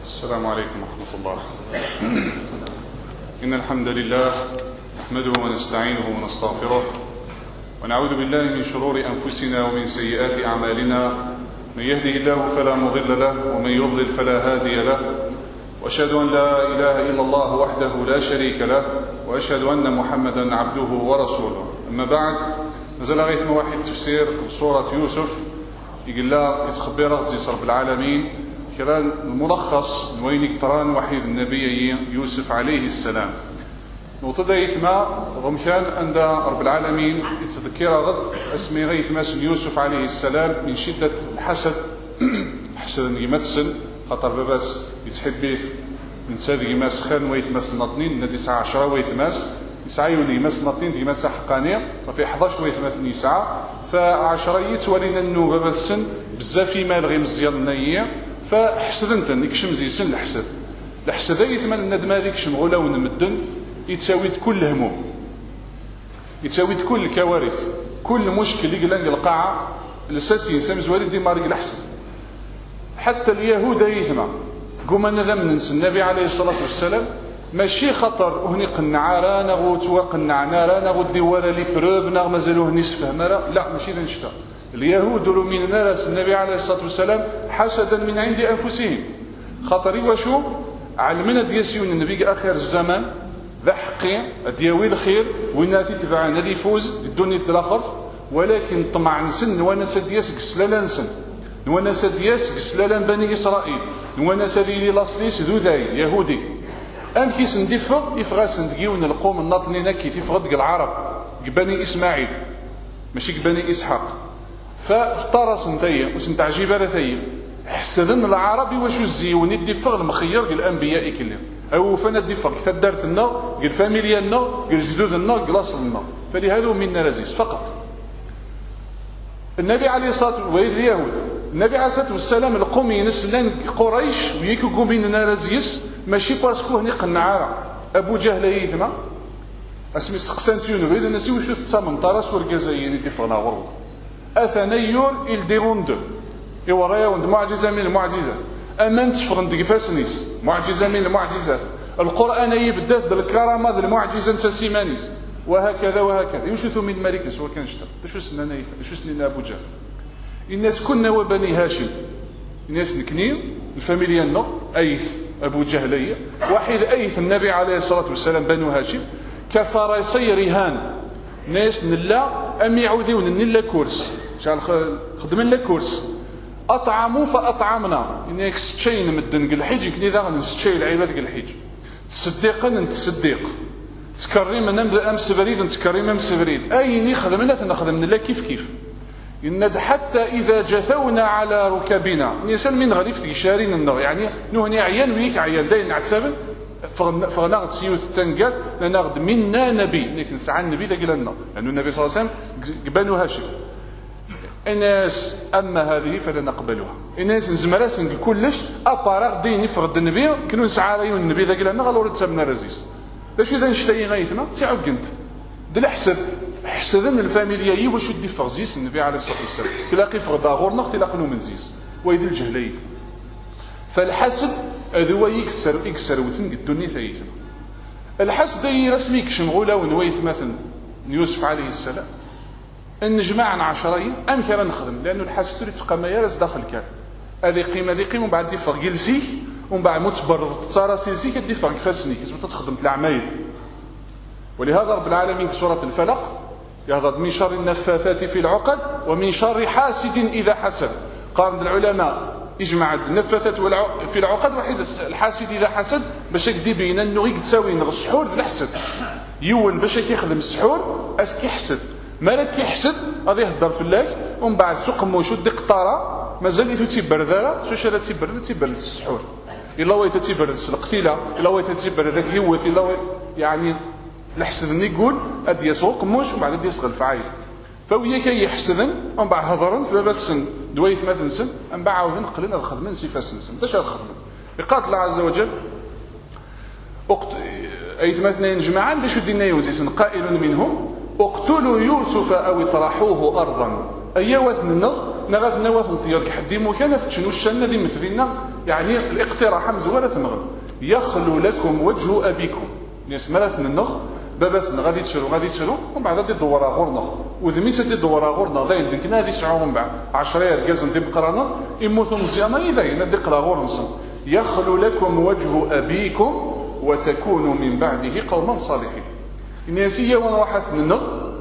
السلام عليكم ورحمة الله. إن الحمد لله نحمده ونستعينه ونستغفره ونعوذ بالله من شرور أنفسنا ومن سيئات أعمالنا. من يهده الله فلا مضل له ومن يضلل فلا هادي له، وأشهد أن لا إله إلا الله وحده لا شريك له، وأشهد أن محمدا عبده ورسوله. أما بعد، مازال غير واحد تفسير سورة يوسف يقول لا يتخبر رب العالمين كلام الملخص وين يقتران وحيد النبي يوسف عليه السلام. نقطة يثما غمشان عند رب العالمين يتذكر غد اسمي غيث ماسم يوسف عليه السلام من شدة الحسد. حسد يمثل خاطر باباس يتحبيث من ساد يماس خان ويتماس النطنين ندي ساعة 10 ويتماس يسعيون يماس النطنين يماس حقانية ففي 11 ويتماس نساء ف10 يتولينا النوبة بسن بزاف مال غير مزيان النية فحسد انت يكشم زي سن الحسد. الحسد يثمن الندم هذيك شمغوله ونمدن يتساوي كل هموم، يتساوي كل الكوارث، كل مشكل اللي قلنا القاعة الاساسي ينسى مزوالي ديما رجل الحسد. حتى اليهود يثمى قوم انا ننسى النبي عليه الصلاة والسلام ماشي خطر هني قنع راه نغو توقنع راه نغو ديوارا لي بروف نغ مازالوه نصف همرا، لا ماشي ذا نشتا. اليهود داروا من ناس النبي عليه الصلاة والسلام حسدا من عند أنفسهم. خاطر وشو علمنا ديسيون النبي آخر الزمان ذا حقي دياوي الخير وين في تبع نادي يفوز الدنيا تلاخف، ولكن طمع نسن ونسى دياس قسلالا نسن ونسى دياس قسلالا بني إسرائيل ونسى ديالي لاصليس ذو ذاي يهودي أم كيس ندفق يفغاس ندقيون القوم الناطنين كي تفغد العرب بني إسماعيل ماشي بني إسحاق. فافترس نتايا وسنت عجيبه رثايا حسدن العربي واش الزيون يدفغ المخير الانبياء كلهم او فانا دفغ تدارت لنا قال فاميليا لنا قال جدود لنا قال اصل لنا فلهذا منا رزيز فقط. النبي عليه الصلاه والسلام واليهود النبي عليه الصلاه والسلام القوم ينسلان قريش ويكو قومين رزيز ماشي باسكو هني قنعاره ابو جهل يثما اسمي سقسانتيون غير الناس واش تسمن طراس ورقازايين يدفغنا غرو أثنيور الديروند يورايا وند معجزة من المعجزات أمن تفرن دقفاسنيس معجزة من المعجزات. القرآن يبدأ بالكرامة ذا المعجزة تسيمانيس وهكذا وهكذا يوشثوا من ملك سوى كان شتر شو سننا نايفة شو سننا أبو جهل. الناس كنا وبني هاشم الناس نكنين الفاميليا أيث أبو جهلية واحد أيث النبي عليه الصلاة والسلام بنو هاشم كفرسي رهان ناس نلا أم يعوذون نلا كورس شال خدمنا لا كورس أطعموا فأطعمنا إنك ستشين مدن قل حيج كني ذا نستشين العباد قل حيج تصدقا نتصدق تكريم نمد أمس بريد نتكريم أمس بريد أي خدمنا فنخدمنا لا كيف إن حتى إذا جثونا على ركبنا نسال من غريف تشارين النار يعني نهني عيان ويك عيان داين عتسابن فغناغد سيوث تنقل لناغد منا نبي لكن سعى النبي ذا قلنا لأنه النبي صلى الله عليه وسلم بنو هاشم. الناس أما هذه فلا نقبلها. الناس نزمراس نقول كلش أباراغ دين يفرد النبي كنو نسعى عليهم النبي ذا قلنا غالو رتسابنا رزيز باش إذا نشتاي غايثنا سيعود قنت دل حسدن الفاميليا واش ودي فغزيس النبي عليه الصلاة والسلام تلاقي فغدا غورنا تلاقي نو منزيز ويذ الجهلية. فالحسد هذا يكسر وثن الدنيا ثايثنا. الحسد رسمي كشمغوله ونويث مثلا يوسف عليه السلام ان جماعه عشريه ام كان نخدم لانه الحسد يتقام يارس داخل كان هذه قيمه ومن بعد يفرق جلسيك ومن بعد متبرر تصارسيسي كديفرق فاسني كتبغي تخدم العمايل. ولهذا رب العالمين في سوره الفلق يهضر من شر النفاثات في العقد ومن شر حاسد اذا حسد. قال العلماء يجمع النفاثات في العقد واحد الحاسد اذا حسد باش يقدي بين انه غير تساوي السحور ذا الحسد يون باش كيخدم السحور اس كيحسد مالك كيحسد غادي يهضر في الله ومن بعد سوق موشو دي قطاره مازال تيبر ذالا شو شرا تيبر السحور الا ويت تيبر القتيله الا ويت تيبر ذاك يوث الا يعني الحسد يقول ادي يسوق موش ومن بعد ادي يصغر الفعايل فويا كيحسدن ومن بعد هضرن في باب السن دويث مثلا سن من بعد عاودن قلنا الخدمه نسيفا سن باش الخدمه يقاتل الله عز وجل ايث مثلا جماعه باش دينا يوزيسن قائل منهم اقتلوا يوسف او اطرحوه ارضا اي وثن نغث نوث نطير كحدي مكان فتشنو الشنه دي مثلنا يعني الاقتراح مزوره تنغ يخلو لكم وجه ابيكم ناس مرات ننغ بابات غادي تشرو ومن بعد غادي تدورا غورنا وذميس دي دورا غورنا داين ديكنا غادي يسعوا من بعد 10 ركاز دي بقرانا يموتوا مزيان يداين دي قرا غورنص يخلو لكم وجه ابيكم وتكونوا من بعده قوما صالحين الناسيه وانا واحد ننغ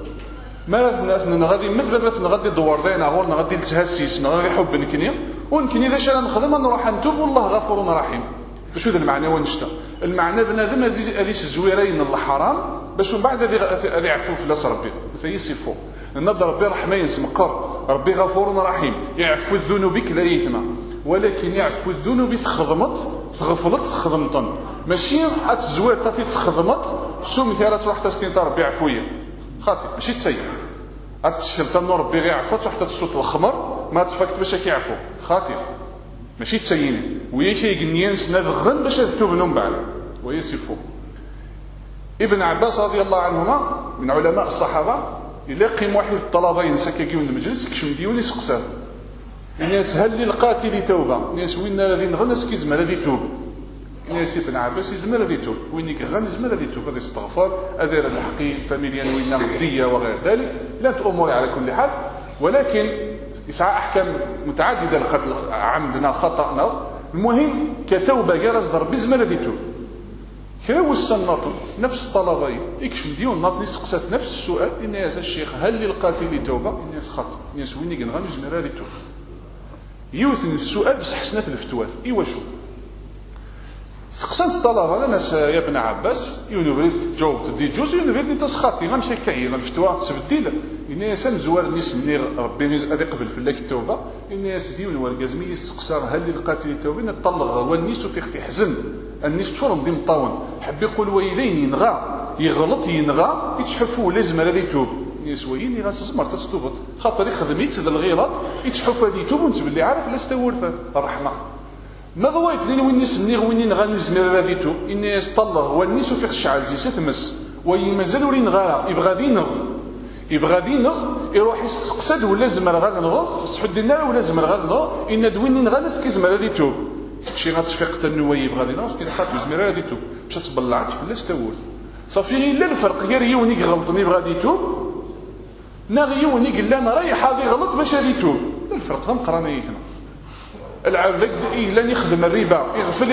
مرات غادي مثل مثلا غادي دور داينا غورنا غادي نتهسيس غادي حب نكني ونكني اذا شانا نخدم نروح نتوب والله غفور رحيم. باش هذا المعنى ونشتا المعنى بنادم هذه الزويرين الحرام باش من بعد هذه يعفو في لاس ربي فيصفو النظر ربي رحمه يسمقر ربي غفور رحيم يعفو الذنوب لا يثم ولكن يعفو الذنوب تغفلت خدمت ماشي الزوير طافي تخدمت سوم كي تروح تستنطر ربي عفويه خاطي ماشي تسير تشكل تنور ربي غير عفو تروح تصوت الخمر ما تفكت باش كيعفو خاطي ماشي تسيني ويا كيغنيان سنادغن باش تتوب من بعد ويصفو. ابن عباس رضي الله عنهما من علماء الصحابه يلاقي واحد الطلبه ينسى كيجيو المجلس كشم ديوني سقسات الناس هل للقاتل توبه الناس وين الذي نغنس كيزمر الذي توب الناس ابن عباس يزمر الذي توب وينك غنز زمر الذي توب هذا استغفار ادير الحقي فاميليا وين الديه وغير ذلك لا امور على كل حال ولكن يسعى احكام متعدده القتل عمدنا خطانا المهم كتوبه جرس ضرب زمر الذي توب كاوس الناطق نفس الطلبه يكشم ديون ناطني سقسات نفس السؤال الناس الشيخ هل للقاتل توبه الناس خط الناس وين غنز زمر الذي توب يوثن السؤال بس حسنات الفتوات ايوا شو سقسان الطلبه الناس يا ابن عباس يونيفريت جاوب تدي جوز يونيفريت تسخاطي غنمشي كاين الفتوى تسبدل الناس مزوار الناس منير ربي غادي يقبل في لك التوبه الناس ديون والكازمي يسقسا هل للقاتل التوبه نطلق هو النيس في اختي حزن النيس شور ندي مطاون حب يقول ويلين ينغى يغلط ينغى يتحفوا لازم هذا يتوب الناس وين غاس زمر تستوبط خاطر يخدم يتسد الغلط يتحف هذه يتوب ونتبلي عارف لا استورث الرحمه ما ضويت لين وين نسني وين غا نزمر هذه توب الناس طلق هو النيس في الشعازي ستمس وي مازال ورين غا يبغى دينغ يروح يسقسد ولا زمر غا نغ صحد لنا ولا زمر غا نغ ان دوين غا ناس كيزمر هذه توب شي غتفيق حتى النوي يبغى دينا ستي حات زمر هذه توب باش تبلعت في الاستورث صافي الا الفرق غير يونيك غلطني بغا يتوب ناغي يونيك لا انا رايح هذه غلط باش هذه يتوب الفرق غنقرانيتنا العبد لن يخدم الربا يغفل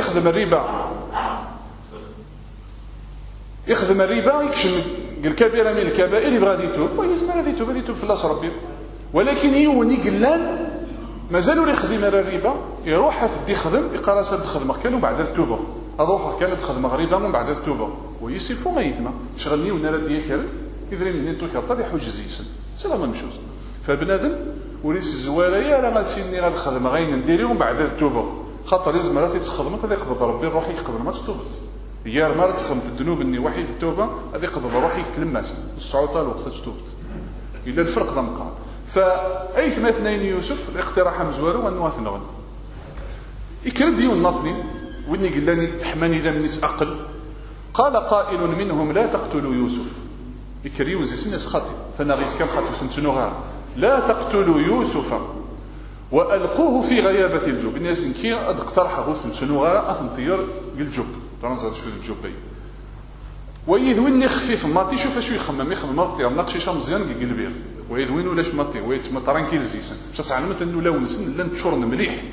يخدم الربا يكشم الكبيره من الكبائر يبغى يتوب ويزمر هذه يتوب في الله ربي ولكن يونيك لا مازالوا يخدم الربا يروح في يخدم يقرا سد خدمه كانوا بعد التوبه اروح كانت خدمه غريبه من بعد التوبه ويصفوا ما يتما شغلني ونا ديال يدري من انتو كطا يحوج زيسن سلام مشوز فبنادم وريس الزوايا راه غاسيني غنخدم غاين نديرهم بعد التوبه خاطر لازم راه تخدم حتى يقبض ربي روح يقبض ما تتوبت يا ما تخدم الذنوب اني وحيد التوبه هذه يقبض روح يتلمس الصعوطه الوقت تتوبت الا الفرق غنقع فاي ثم اثنين يوسف الاقتراح مزوار ونواثنون يكرد ديون نطني واني قال لي حماني ذا الناس اقل قال قائل منهم لا تقتلوا يوسف يكريوز سنس خاطي فنغيث كم خاطي سنتنو غار لا تقتلوا يوسف والقوه في غيابه الجب الناس كي اقترح غوث سنتنو غار اثنطير الجب تنزل شو الجبي ويذوين خفيف ماطي شوف شو يخمم ماطي نقشي شا مزيان كي البير ويذوين ولاش ماطي ويت مطرانكيل زيسن باش تعلمت انه لو نسن لا تشورن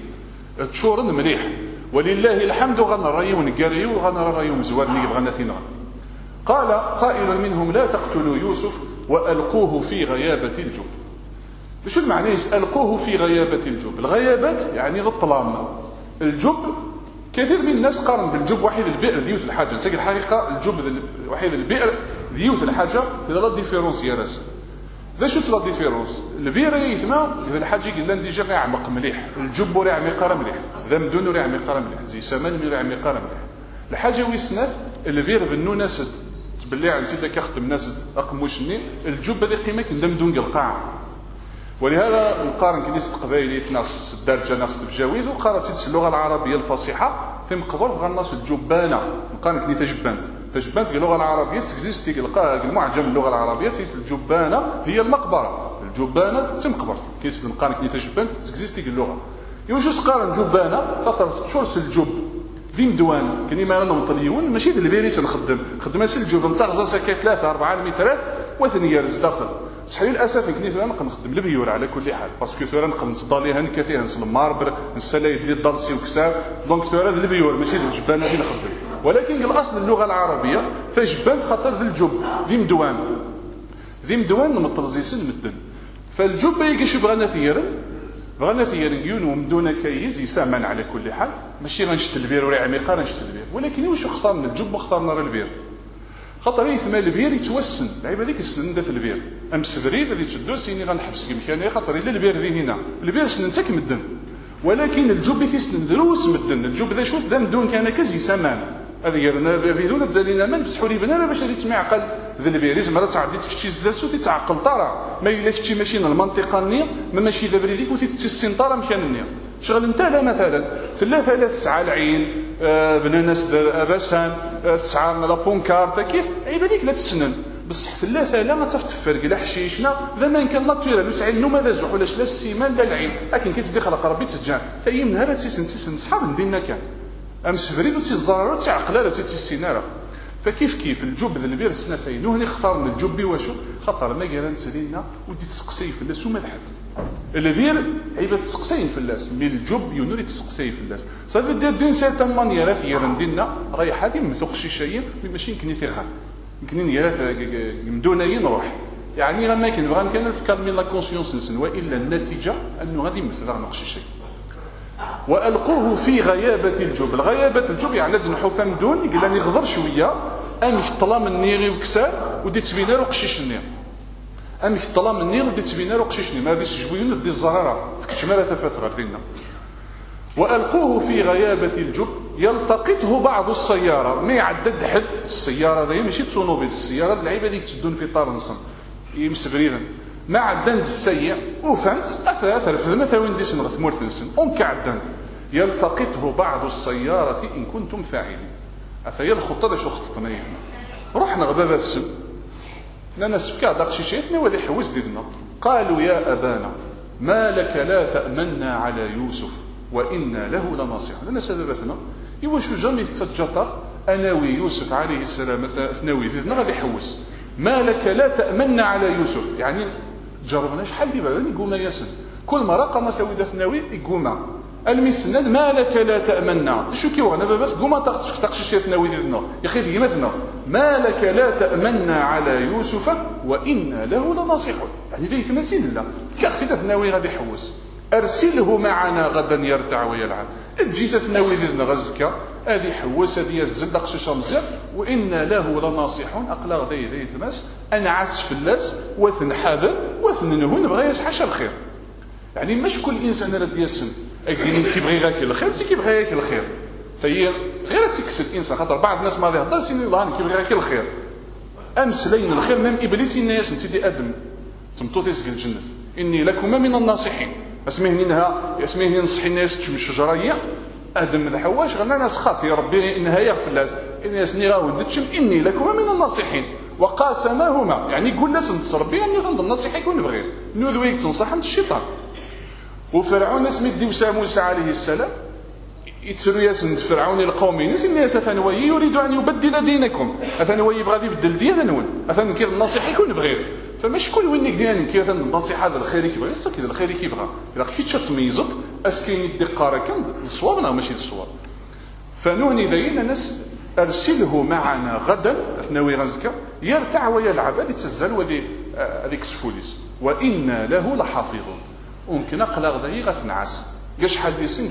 مليح ولله الحمد غنراي ونقاري وغنراي مزوار اللي بغانا فينا قال قائل منهم لا تقتلوا يوسف والقوه في غيابه الجب شو المعنى القوه في غيابه الجب الغيابات يعني الظلام الجب كثير من الناس قارن بالجب وحيد البئر ديوث الحاجه نسق الحقيقه الجب وحيد البئر ديوث الحاجه اذا لا ديفيرونس يا راس ذا شو لا ديفيرونس البئر يسمى اذا الحاجه قلنا ديجا يعمق مليح الجب ولا عميقه مليح ذا مدن ولا عميقه مليح زي سمان ولا عميقه مليح الحاجه ويسناف البئر بنو ناس تبلي عن سيدك يخدم ناس اقموشني الجب هذه قيمه كندم دون القاع ولهذا نقارن كنيسه قبائليه ناس الدارجه ناس الجواز وقارت اللغه العربيه الفصيحه تم قبر في الناس الجبانه نقارن كنيسه تجبانت اللغه العربيه تكزيستي المعجم اللغه العربيه الجبانه هي المقبره الجبانه تم قبر كيس نقارن كنيسه تجبانت تكزيستي اللغه واش سقارن جبانه خاطر شورس الجب ذي مدوان كني ما رانا مطليون ماشي د البيريس نخدم الجب نتغزا سكه 3 4 مترات وثنيارز داخل بصح للاسف كني ثورا نخدم البيور على كل حال باسكو ثورا نتضاليها نكافيها نسلمار نسلايد لي الدرسي وكسا دونك ثورا البيور ماشي الجبانه اللي نخدم ولكن الاصل اللغه العربيه فجبان خاطر ذي الجب ذي مدوان مطرزيسن مدن فالجب يجي بغانا ثيرا يونو دون كيز يسامن على كل حال ماشي غنشت البير ولا عميقه غنشت البير ولكن واش اختار من الجب واختار نار البير خاطر يثمى البير يتوسن لعيب هذيك السن دات البير امسبريد غادي تشدو سيني غنحبس كيمكاني خاطر الا البير ذي هنا البير سننسك مدن ولكن الجب تيسن دروس مدن الجب ذا شوت ذا مدون كان كز يسامن هذه يرنا بدون الدليل ما نبسحوا لي بنا باش غادي تمعقل ذا البيريز مرات تعدي تكشي الزاسو تيتعقل طرا ما الا كنتي ماشي المنطقه النية ما ماشي دابا ليك وتيتسين طرا مكان النية شغل انت لا مثلا 3 العين بناناس اباسان 9 لابونكارتا كيف عيب هذيك لا تسنن بصح 3 لا ما تفرق لا حشيشنا ذا ما كان ناتورال وسع النوم هذا زوح ولا لا السيمان لا العين لكن كتدي خلق ربي تسجع فهي من هذا تيسن صحاب ندينا كان امسفريد وتيزارو تعقلاله وتيسيناره فكيف الجب ذا البير سنتين وهني اختار من الجب واشو خاطر ما قال نسالينا ودي تسقسي في الناس وما لحد البير عيبه تسقسين في الناس من الجب ينوري تسقسي في الناس صافي دير دين سيرتان مانيير في رندنا رايحه دي مثق شي شيء ماشي يمكن يثيرها يمكن نيرات مدونين نروح يعني لما كنبغى نفكر من لا كونسيونس نسن والا النتيجه انه غادي يمثل نقش شيء والقوه في غيابه الجب الغيابه الجب يعني نحو فمدون يقول لي يغضر شويه امك طلام النيغي وكسار ودي تبينا له قشيش النير امك طلام النير ودي تبينا له قشيش النير ما غاديش جبوين دي الزراره كتشمال ثفات غادينا والقوه في غيابه الجب يلتقطه بعض السياره ما يعدد حد السياره ذي ماشي الطوموبيل السياره اللعيبه هذيك تدون في طار نصن يمسبريرا ما عدند السيء وفانس اثر في مثلا ديسن غثمور تنسن اون كعدند يلتقطه بعض السياره ان كنتم فاعلين افيا الخطه باش خططنا رحنا غبابه السم لنا سفكا داقشي شيتنا وذي حوز ديدنا قالوا يا ابانا ما لك لا تامنا على يوسف وانا له لناصحون لنا سببتنا يواش جامي تسجطه اناوي يوسف عليه السلام اثناوي ديدنا غادي يحوس ما لك لا تامنا على يوسف يعني جربنا شحال ديما يقوم ياسن كل ما رقم سويده ثناوي يقوم المسند ما لك لا تامنا شو كيوغنا بابا قوم تقش شي ثناوي ديالنا يا اخي ديما ما لك لا تامنا على يوسف وانا له لناصحون يعني ليه تمثيل لا كاخي ثناوي غادي يحوس ارسله معنا غدا يرتع ويلعب تجي ثناوي ديالنا غزكا هذه حوس هذه الزل قشيشه مزيان وانا له لناصحون اقلا غدا ذي تماس انعس في اللاس وثنحاذر وثننهون بغا يسحش الخير يعني مش كل انسان راه يسن اكدين كيبغي غاك الخير سي كيبغي غاك الخير فهي غير تكسب الانسان خاطر بعض الناس ما يهضر سيني الله كيبغي غاك الخير امس لين الخير ميم ابليس الناس سيدي ادم تمطوط يسقل الجنه اني لكم من الناصحين اسميه نصحي الناس تشم الشجره ادم ذا حواش غنا ناس خاطي ربي انها يغفر الناس الناس نيغاو تشم اني لكم من الناصحين وقاسمهما يعني يقول الناس نصر ربي اني تنظن النصيحه يكون بغير نوذويك تنصح عند الشيطان وفرعون اسمي ديوسا موسى عليه السلام يتسلو ياسن فرعون القوم الناس اثنوي يريد ان يبدل دينكم اثنوي يبغى يبدل ديالنا اثن كي النصيحه يكون بغير فمش كل وين ديالي كي النصيحه هذا الخير كيبغي يصك كذا الخير كيبغى الا كنت تميزط اسكين الدقاره كان الصواب لا ماشي الصواب فنوني ذينا ناس ارسله معنا غدا اثنوي غزكا يرتع ويلعب هذه تزال هذيك سفوليس وانا له لحافظون ممكن اقلا غدا غتنعس كاع شحال ديال سن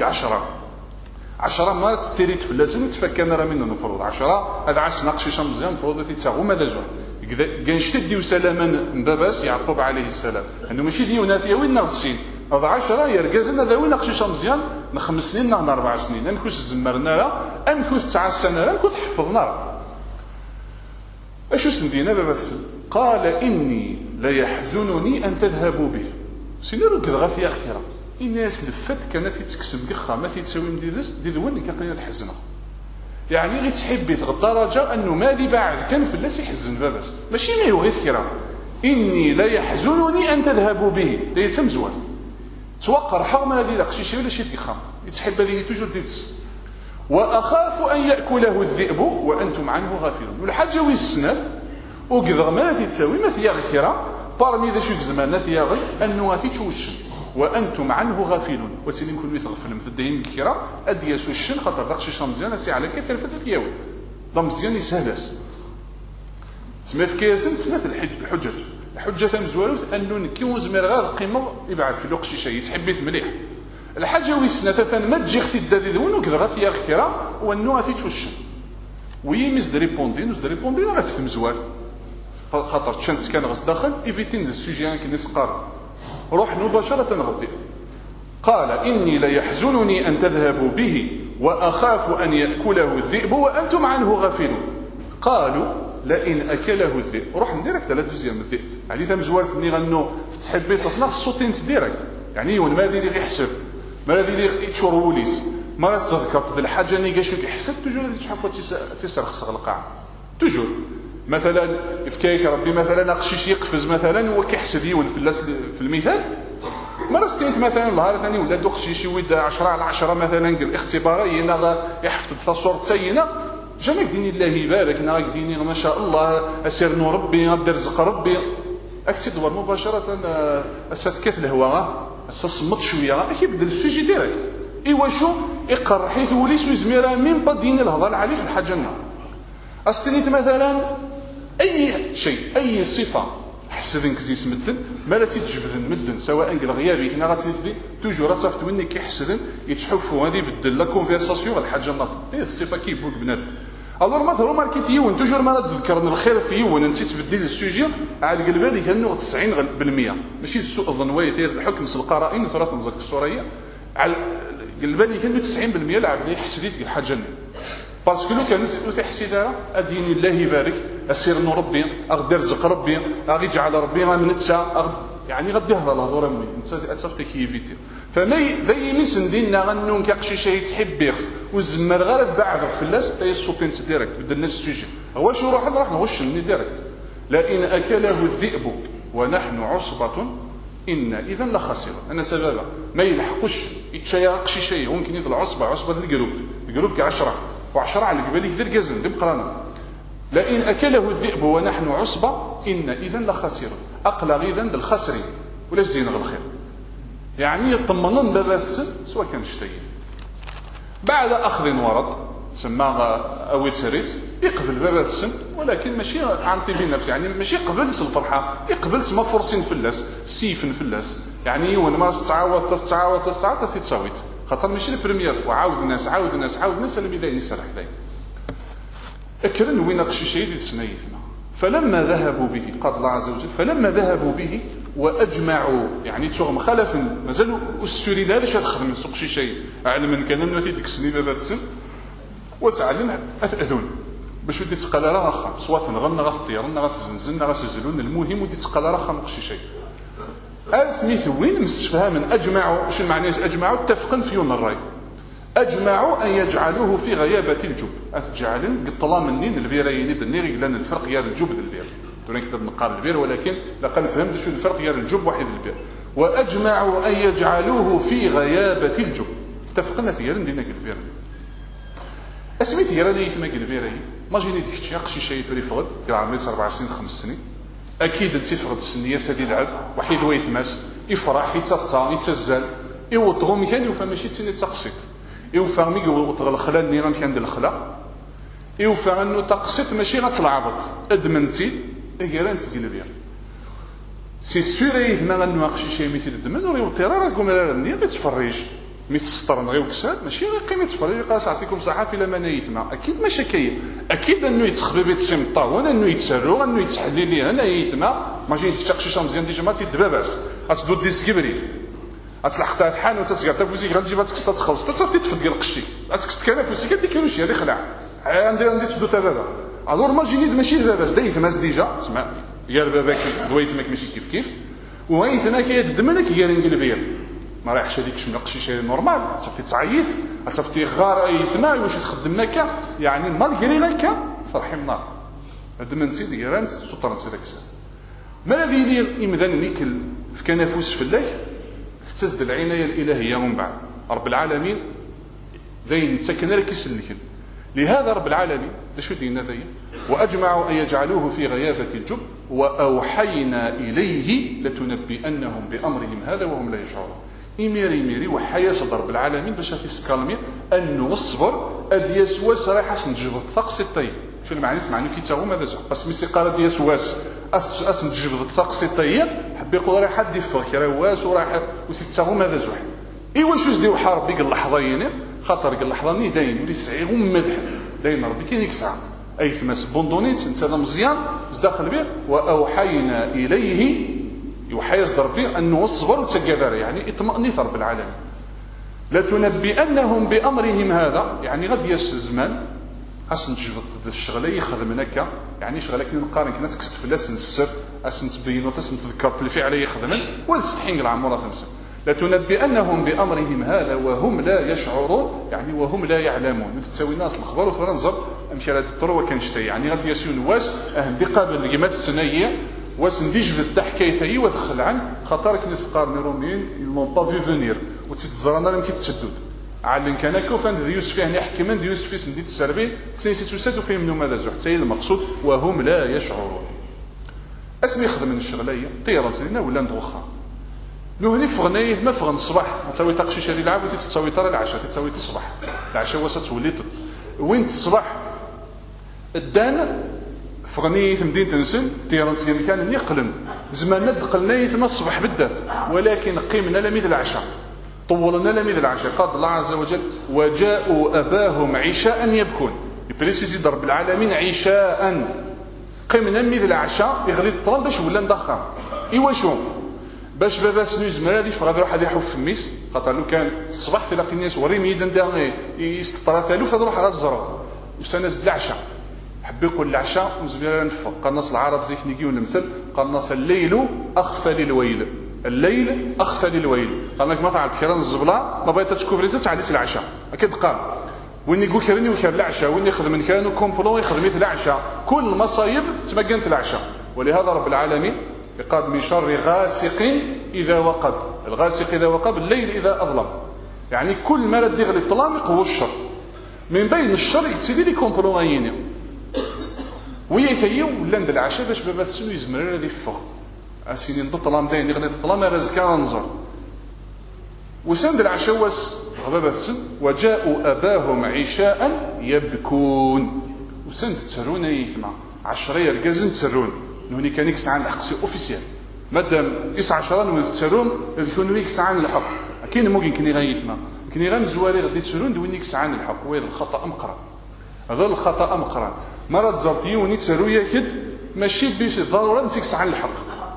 10 مرات ستيريت في اللازم وتفكرنا راه من المفروض 10 هذا 10 نقشيشه مزيان المفروض تيتساغ وما دازوه كان شتدي وسلاما باباس يعقوب عليه السلام انه ماشي ديونا فيها وين نغسين هذا 10 يركزنا ذا وين نقشيشه مزيان 5 سنين 4 سنين امكوش زمرنا راه امكوش 9 سنه راه امكوش حفظنا راه اشو سندينا باباس قال اني ليحزنني ان تذهبوا به سينيرو كذا فيها اختيار الناس لفت كانت تكسب كخا ما تساوي مديرس ديدون كاقينا تحزنها يعني غير تحبي الدرجه انه مالي بعد كان في الناس يحزن باباس ماشي ما يبغي فكره اني لا يحزنني ان تذهبوا به داير تمزوات توقر حرم هذه قشيشه ولا شي فيخام يتحب هذه توجور ديتس. واخاف ان ياكله الذئب وانتم عنه غافلون. والحاجه وين السناف وكذا ما تساوي ما فيها غيره بارمي ذا شو زمان فيها غير انه غادي توشن وانتم عنه غافلون. وتسيني نكون يتغفل مثدين كيرا ادي يسوشن خاطر داكشي مزيان سي على كثر فتات ياوي لا مزيان يسهلاس تما في كياسن سنات الحجج الحجه مزوالوت انه نكيو زمير غير القيمه يبعث في لوق شي شيء يتحبيت مليح. الحاجه ويسنا فان ما تجي اختي الدادي ونو كذا فيها الكيرا وانه غادي توشن ويمز دريبوندين راه في مزوال خاطر تشنت كان غص داخل ايفيتين السوجي كنس قار روح مباشره غدي. قال اني ليحزنني ان تذهبوا به واخاف ان ياكله الذئب وانتم عنه غافلون. قالوا لئن اكله الذئب روح ديريكت على دوزيام الذئب علي ثم زوال ملي غنو تحبي تصنع الصوتين ديريكت يعني وين ما ديري يحسب ما ديري تشوروليس ما تذكر الحاجه اللي كاش يحسب توجور تشوفوا تسرخ القاع توجور مثلا يفكيك ربي مثلا قشيش يقفز مثلا وكيحسب يول في المثال مرستين مثلا نهار ثاني ولا دو قشيش ويد 10 على 10 مثلا قال اختبارينا يحفظ الصور تسينا جامع ديني الله يبارك نا ديني ما شاء الله اسير نور ربي غدير رزق ربي اكتي دور مباشره اساتكف الهواء صمت شويه كيبدل السوجي ديريكت ايوا شو يقر حيث وليس زميره من بدين الهضر عليه في الحاجه النار استنيت مثلا اي شيء اي صفه حسدنك زي سمدن ما لا تجبد مدن سواء قال غيابي كنا غتسدي توجور تصافت وين كيحسدن يتحفوا هذه بدل لا كونفرساسيون الحاجه الناط هي الصفه كيبوك بنات الور مثلا ماركيت يون توجور ما تذكر الخير في يون نسيت تبدل السوجي على قلب بالي انه 90% ماشي سوء الظن ويت الحكم القرائن ثلاث نزك السوريه على قلب بالي انه 90% لعب لي حسديت الحاجه باسكو لو كانت تحسدها اديني الله يبارك اسير نور ربي اغدير رزق ربي غادي يجعل ربي غنتسا يعني غادي يهضر الهضره مي انت تصفتي كيفيتي فما زي ميسن ديننا غنون كيقشي شي تحب بيخ والزمر غير بعد فلاس تاي السوبين ديريكت بدلنا السوجي هو شو روح نغش مني ديريكت لئن اكله الذئب ونحن عصبه ان اذا لخسر انا سببه ما يلحقش يتشيقشي شيء ممكن يطلع عصبه القلوب ك10 و10 على قبالي كذا الجزم دي مقرانا لئن اكله الذئب ونحن عصبه ان اذا لخسر اقلغ اذا الخسرين ولا زين الخير يعني يطمنون بابا السن سواء كان شتي بعد اخذ ورد سماها اويل سريس يقبل بابا السن ولكن ماشي عن طيب النفس يعني ماشي قبل الفرحه يقبل ما فرصين فلاس سيفن فلاس يعني وانا تستعاوض في تصاويت خاطر ماشي البريمير فوا عاود الناس اللي بداين يسرح داي اكرن وين قشي شي ديال سنيتنا فلما ذهبوا به قال الله عز وجل فلما ذهبوا به واجمعوا يعني تشوغ خلف مازالوا السوري دا باش تخدم سوق شي شيء على من كان ما في ديك السنين بابا السن وسعلن اذون باش ودي تقال راه واخا صوات نغنى غطيرنا غتزنزلنا غتزلون المهم ودي تقال راه خا شي شيء سميث وين مستفها من اجمعوا شنو معنى اجمعوا اتفقن في يوم الراي اجمعوا ان يجعلوه في غيابه الجب اتجعلن قطلا منين البيرين النيري لان الفرق يا الجب البير دون نقدر نقال البير ولكن لقد فهمت شو الفرق يا الجب واحد البير واجمعوا ان يجعلوه في غيابه الجب اتفقنا في دينا البير اسميت يا راني يتما البيرين ما جيني ديك شي شيء في فغد عامل 4 سنين 5 سنين اكيد انت فغد السنيه سادي لعب وحيد ويتماس يفرح يتصا يتزل يوطغو كان يوفى ماشي تسني تقسيط يوفى مي يوطغ الخلا النيران كان ديال الخلا يوفى انه تقسيط ماشي غتلعبط ادمنتي غير انت ديال البير سي سوري ما غنواقش شي مثل الدمن وريوطي راه راكم راني تتفرج مي تسطر نغيو كساد ماشي غير قيمه تفرج قاس يعطيكم صحه الا ما نيتنا اكيد ماشي كاين اكيد انه يتخبي بيت سمطا وانا انه يتسرو انه يتحلل لي انا يتما ما جيت تشقشي مزيان ديجا ما تدباباس غتدو دي سكبري غتلحق تاع الحان وتسقط فوسيك غتجيبها تكسط تخلص تصافي تفدي القشي غتكسط كان فوسيك ديك شي هذه خلع عندي تدو تا بابا الور ما جيني ماشي باباس دايف ماس ديجا تسمع يا باباك دويت ماك ماشي كيف وهي هنا كيدمنك يا نقلبير ما رايحش هذيك شنو قشي شي نورمال تصافي تعيط تصافي غار اي ثما واش تخدم لك يعني مالغري لك فرحي النار هذا من سيدي يرانت سطرت هذاك السنه ما الذي يمدن نيكل في كنافوس فلاك تزد العناية الإلهية من بعد رب العالمين ذين تسكن لك يسلكن. لهذا رب العالمين شو دينا ذي وأجمعوا أن يجعلوه في غيابة الجب وأوحينا إليه لتنبئنهم بأمرهم هذا وهم لا يشعرون. إميري وحيا صدر رب العالمين باش تسكالمي أنه الصبر أد يسواس رايح نجيب الطقس الطيب. شو المعنى معنى كي تاهو ماذا زعما بس ميسي قال يسواس أس نجيب الطقس الطيب حب يقول رايح حد يفك رواس ورايح وسيتاهو ماذا زعما إيوا شو زديو حارب ديك اللحظة خاطر ديك اللحظة ني داين ولي سعيهم مذحب داين ربي كاين يكسع أي تماس بوندونيت انت هذا مزيان داخل به وأوحينا إليه يوحي يصدر به أنه الصبر وتسقى يعني اطمئنيت رب العالمين. لتنبئنهم بأمرهم هذا يعني غادي ياس الزمان خاص نجبد الشغله يخدم هكا يعني شغله كي نقارن كنا تكست فلاس نسر اسن تبين وتسن تذكرت الفعل يخدم ونستحين العمره تنسى. لتنبئنهم بأمرهم هذا وهم لا يشعرون يعني وهم لا يعلمون. تساوي الناس الخبر وتنظر امشي على الطرق وكنشتي يعني غادي ياسون واس اهدي قابل الجمات السنيه واس نديجبد تحكايتي ودخل عن خاطرك نسقار نيرومين المون با في فينير وتتزرنا لم كيتشدد علن كان كوفان يوسف يعني حكما يوسف في سنديت السربي تسيسي تسد فيهم منهم هذا زوج حتى المقصود وهم لا يشعرون. اسمي يخدم من الشغليه طيران لنا ولا ندوخها نهني فغنيه ما فغن الصباح تساوي تقشيشه اللي لعب تساوي ترى العشاء تساوي الصباح العشاء وسط تولي وين الصباح الدان فغنيه مدينه تنسن طيران كان يقلم زماننا دقلنا ما الصباح بالذات ولكن قيمنا لميد العشاء طولنا لميد العشاء قال الله عز وجل وجاءوا أباهم عشاء يبكون يبريسيزي ضرب العالمين عشاء قيمنا لميد العشاء يغلي الطران باش ولا ندخل إيوا شو باش بابا سنوز مرادي فغادي يروح يحوف في الميس خاطر لو كان الصباح تلاقي الناس وري ميدان داغي يستطرا ثالوث غادي غزروا وسنزد العشاء حب يقول العشاء مزبيرا نفق قال نص العرب زيك نيجيو نمثل قال نص الليل أخفى للويل الليل أخفى للويل قال لك مثلا كيران الزبلة ما بغيت تشكوفري تعديت العشاء أكيد قال وين يقول كيراني وكير العشاء وين يخدم كانوا كومبلو يخدم العشاء كل مصايب تمكنت العشاء. ولهذا رب العالمين يقال من شر غاسق إذا وقب الغاسق إذا وقب الليل إذا أظلم يعني كل ما ردي غلي الطلامق هو الشر من بين الشر يتسيدي لي كومبلو غايين ويا ولا ند العشاء باش بابا تسنو يزمر هذه الفخ اسيني نضط طلام داين يغلي الطلام رزق ننظر وسند العشاء واس بابا تسن وجاءوا اباهم عشاء يبكون وسند تسرون يثما 10 يركزن تسرون نوني كان يكس عن الحق سي اوفيسيال مادام 19 وتسرون يكونوا يكس عن الحق كاين ممكن كني غيثما كني غير مزوالي غادي تسرون دوين يكس عن الحق وهذا الخطا مقرا هذا الخطا مقرا مرات زرتي وني تسرويه كد ماشي بيش ضروره نتيكس عن الحق.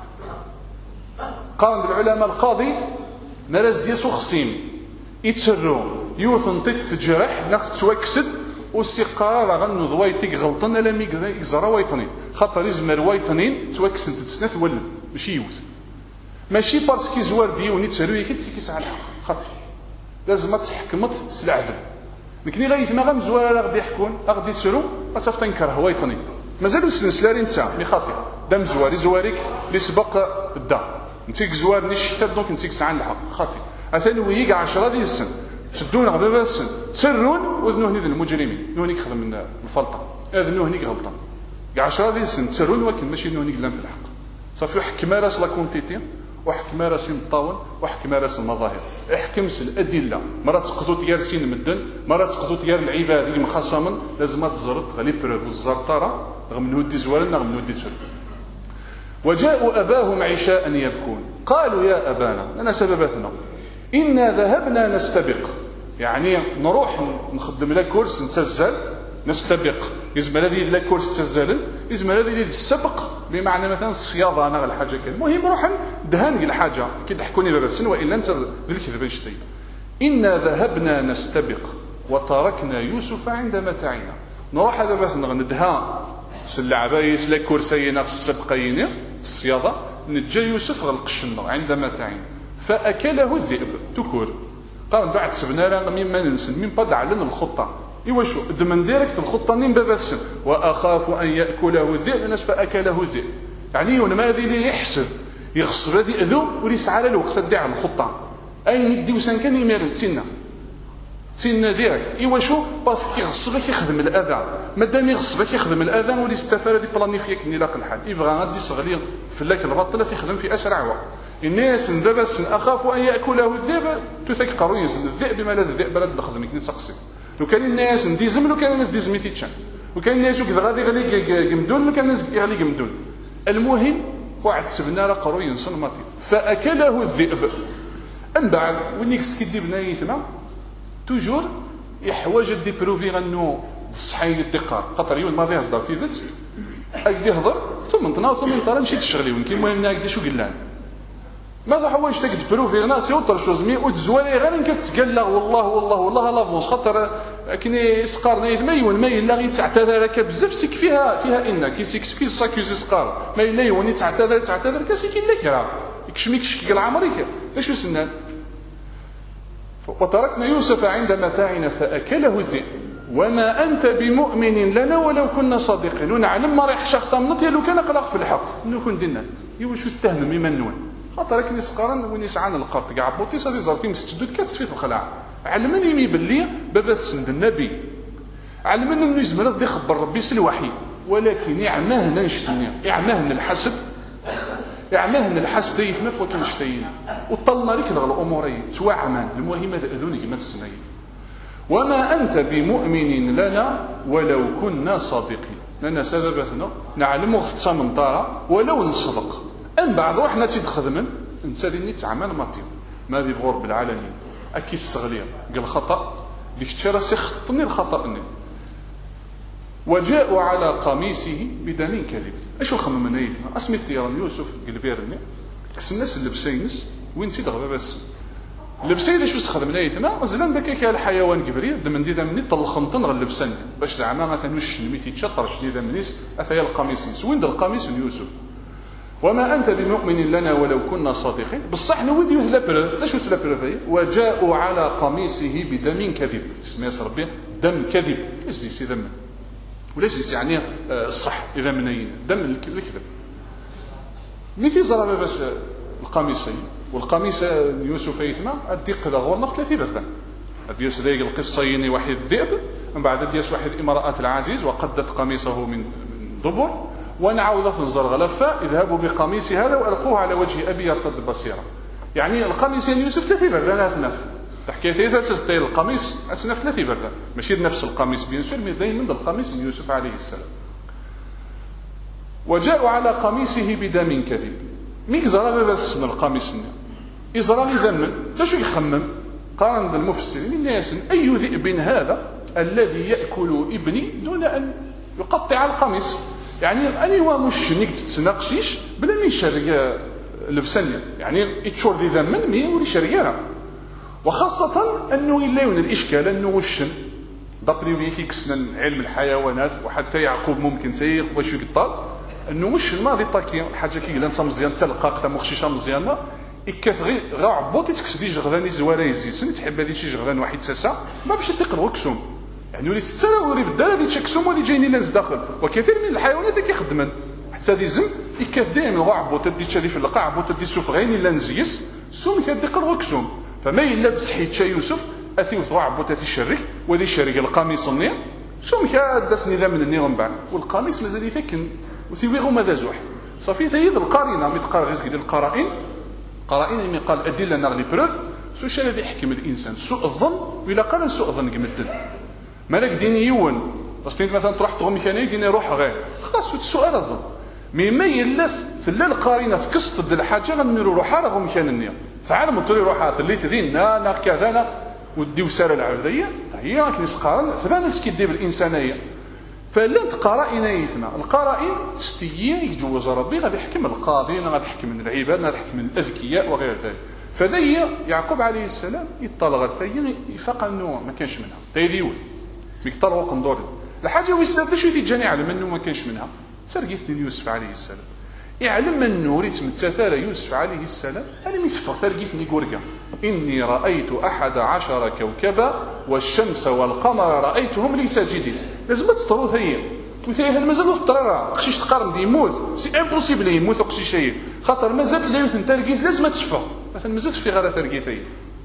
قال العلماء القاضي نراز ديسو خصيم يتسرو يوثن طيت في الجرح ناخذ توكسد واستقرار غنو ضويتك غلطنا لم يزرا ويطنين خاطر يزمر ويطنين توكسد تسنث ولا ماشي يوث ماشي باسكو زوار ديوني تسرويه كد تيكس على الحق خاطر لازم تحكمت سلعذب لكن غايث ما غمزوار غادي يحكون غادي تسرو غتفتنكر هوايطني مازالو سلسلاري نتا مي خاطر دام زواريك اللي سبق الدا نتيك زوار نشتا دونك نتيك ساعه الحق خاطر عثاني ويق 10 ديال السن تسدون غبا السن تسرون وذنوه نيد المجرمين نونيك خدم من الفلطه هذا نونيك غلطان 10 ديال السن تسرون ولكن ماشي نونيك لان في الحق صافي حكم راس لا كونتيتي وحكم راس الطاون وحكم راس المظاهر احكم الادله مرات تقضوا ديال سين مدن مرات تقضوا ديال العباد اللي مخاصما لازم تزرط غالي بروف الزرطاره رغم نودي زوالنا رغم نودي تسر. وجاءوا اباهم عشاء يبكون قالوا يا ابانا لنا سببتنا انا ذهبنا نستبق يعني نروح نخدم لك كورس نتزل نستبق يزمل هذه لا كورس تزال يزمل هذه السبق بمعنى مثلا الصياده انا الحاجه كان المهم روح دهان الحاجه كي تحكوني بابا السن والا انت ذي الكذبه شتي انا ذهبنا نستبق وتركنا يوسف عند متاعنا نروح هذا مثلا ندها سلعبايس لا كورسينا السبقين الصياده نجا يوسف غلقشنا عند متاعنا فاكله الذئب تكور قال بعد سبنا راه مما ننسى من بعد علن الخطه ايوا شو دمن ديريكت الخطه نين بابا السن واخاف ان ياكله الذئب الناس فاكله الذئب يعني ما هذه اللي يحسب يغصب هذه اذو وليس على الوقت تدعي على الخطه اي يدي وسان كان يمير تسنى ديريكت. ايوا شو باسكو يغصبك يخدم الاذان، مادام يغصبك يخدم الاذان ولي استفاد دي بلانيفيا كني لاق الحال يبغى غادي يصغلي فلاك البطله يخدم في اسرع وقت. الناس دابا اخاف ان ياكله الذئب تثك قرويز الذئب ما لا الذئب لا تخدم كني تقصي. لو كان الناس نديزم لو كان الناس ديزمي تيتشان وكان الناس وكذا غادي يغلي قمدون لو كان الناس يغلي قمدون. المهم واحد سبنا لا قروي صنماتي فاكله الذئب. من بعد ونيكس كيدي بناي ثما توجور يحواج دي بروفي انه الصحي الدقه خاطر يوم الماضي هضر في ذات اكدي هضر ثم تناض ثم انطر مشيت تشغلي ولكن المهم هكذا شو قلنا ماذا حوايج تقد بروفي ناس يوطر شوز مي وتزوالي غير انك تقال له والله لافونس خاطر كني سقار نايت مايون ما الا غير تعتذر لك بزاف سيك فيها انك كيسكسكيز ساكيوزي سقار ما الا يوني تعتذر كاسيك الا كرا يكشميك شكل عمرك اش وسنان. وتركنا يوسف عند متاعنا فاكله الذئب وما انت بمؤمن لنا ولو كنا صادقين. ونعلم ما رايح شخص منط لو كان قلق في الحق انه كون دينا ايوا شو استهنم ممنون خاطر كني سقران ونسعان القرط كاع بوتيس هذه زرتي مستجدود كتسفي في الخلاع. علمني مي باللي بابا سند النبي علمنا انه يزمر غادي يخبر ربي سلوحي ولكن يعماه هنا نشتني يعماه هنا الحسد يعماه هنا الحسد يفما فوا كنشتين وطلنا لك الامورين توعمان المهم هذا اذوني ما تسني. وما انت بمؤمن لنا ولو كنا صادقين لنا سببتنا نعلم اختها من طاره ولو نصدق ان بعد روحنا تخدمن انت اللي تعمل ماتيو ما ذي بغور بالعالمين اكي الصغليه قال خطا ديك الشيء راسي خطني الخطا. وجاءوا على قميصه بدم كذب. اش خمم نايف اسمي الطيران يوسف قلبيرني كس الناس اللبسينس وين نسيت غبا بس لبسين واش خدم نايف ما زلان داك كاع الحيوان كبري دم ندي مني طلخنطن غلبسني باش زعما مثلا واش نميتي تشطر شديد منيس اثيا القميص وين القميص يوسف. وما أنت بمؤمن لنا ولو كنا صادقين بصح نودي لا بروف اش لا بروف وجاءوا على قميصه بدم كذب اسمه ربي دم كذب ايش دي دم وليش يعني الصح اذا منين دم الكذب مثل زرابه بس القميصين والقميص يوسف يثما الدق غور نقط 30 برثا دياس دايق القصيين واحد الذئب من بعد دياس واحد امراه العزيز وقدت قميصه من دبر ونعوذ تنظر غلفة اذهبوا بقميص هذا والقوه على وجه ابي يرتد بصيره. يعني القميصين يوسف 30 برده اثناف تحكي ثلاثه القميص اثناف 30 برده ماشي نفس القميص بيان سور مي دايما من القميص يوسف عليه السلام. وجاءوا على قميصه بدم كذب ميك زرا بس من القميص ازرا يذمن لاش يخمم قارن المفسرين الناس اي ذئب هذا الذي ياكل ابني دون ان يقطع القميص. يعني اني واش نيك تتناقشيش بلا ما يشري لبسني يعني يتشور ذي ذمن مي ولي شريانه. وخاصه انه الا يون الاشكال انه وش دابري ويكي كسنا علم الحيوانات وحتى يعقوب ممكن تيق واش يقطع انه وش الماضي طاكي حاجه كي قال انت مزيان تلقاك تا مخشيشه مزيانه يكاف غير عبوطي تكسدي جغداني زواره يزيد تحب هذه شي جغدان واحد ساسا ما باش تقرا وكسوم يعني وليت تسرى ولي بدال هذه تشكسوم ولي جايني لانز داخل. وكثير من الحيوانات كيخدمن حتى هذه زم يكاف دائما غعب وتدي تشادي في اللقاع وتدي سوف غيني لانزيس سوم كدقر وكسوم فما الا تسحيت شي يوسف اثي غعب وتاتي شرك ودي شرك القميص النير سوم كداس نظام من النير من بعد والقميص مازال يفكن وثيويغو ماذا زوح صافي ثيد القرينه متقار غير ديال القرائن قرائن قال ادله نغلي بروف سو شي الذي يحكم الانسان سوء الظن ولا قال سوء الظن قمدل مالك ديني يون بس مثلا تروح تغمي كان يديني روح غير خلاص السؤال الظن مما يلف في الليل قارينه في قصه ديال الحاجه غنميروا روحها راه غمي كان النيه فعلا مطري روحها في اللي تدين نا كذا وديو ساله العبديه هي كنسقارن فبان سكيدي بالانسانيه فلا قرائن يثنى القرائن استيين يجوز ربي غادي يحكم القاضين غادي يحكم العباد غادي يحكم الاذكياء وغير ذلك. فذا يعقوب عليه السلام يطلع الثاني يفق انه ما كانش منها تيديول بيطلعوا قندور الحاجه ويستافد شويه يتجاني على انه ما كانش منها سرقيت يوسف عليه السلام يعلم انه ريت متثال يوسف عليه السلام انا متفق سرقيتني غورغا اني رايت 11 كوكبا والشمس والقمر رايتهم لي ساجدين لازم تطرو هي وثايا مازال في الطريره خشيش تقارن دي يموت سي امبوسيبل يموت وخشي شيء خاطر مازال لا يوث نتا لقيت لازم تشفى مثلا مازال في غير ثرقيتي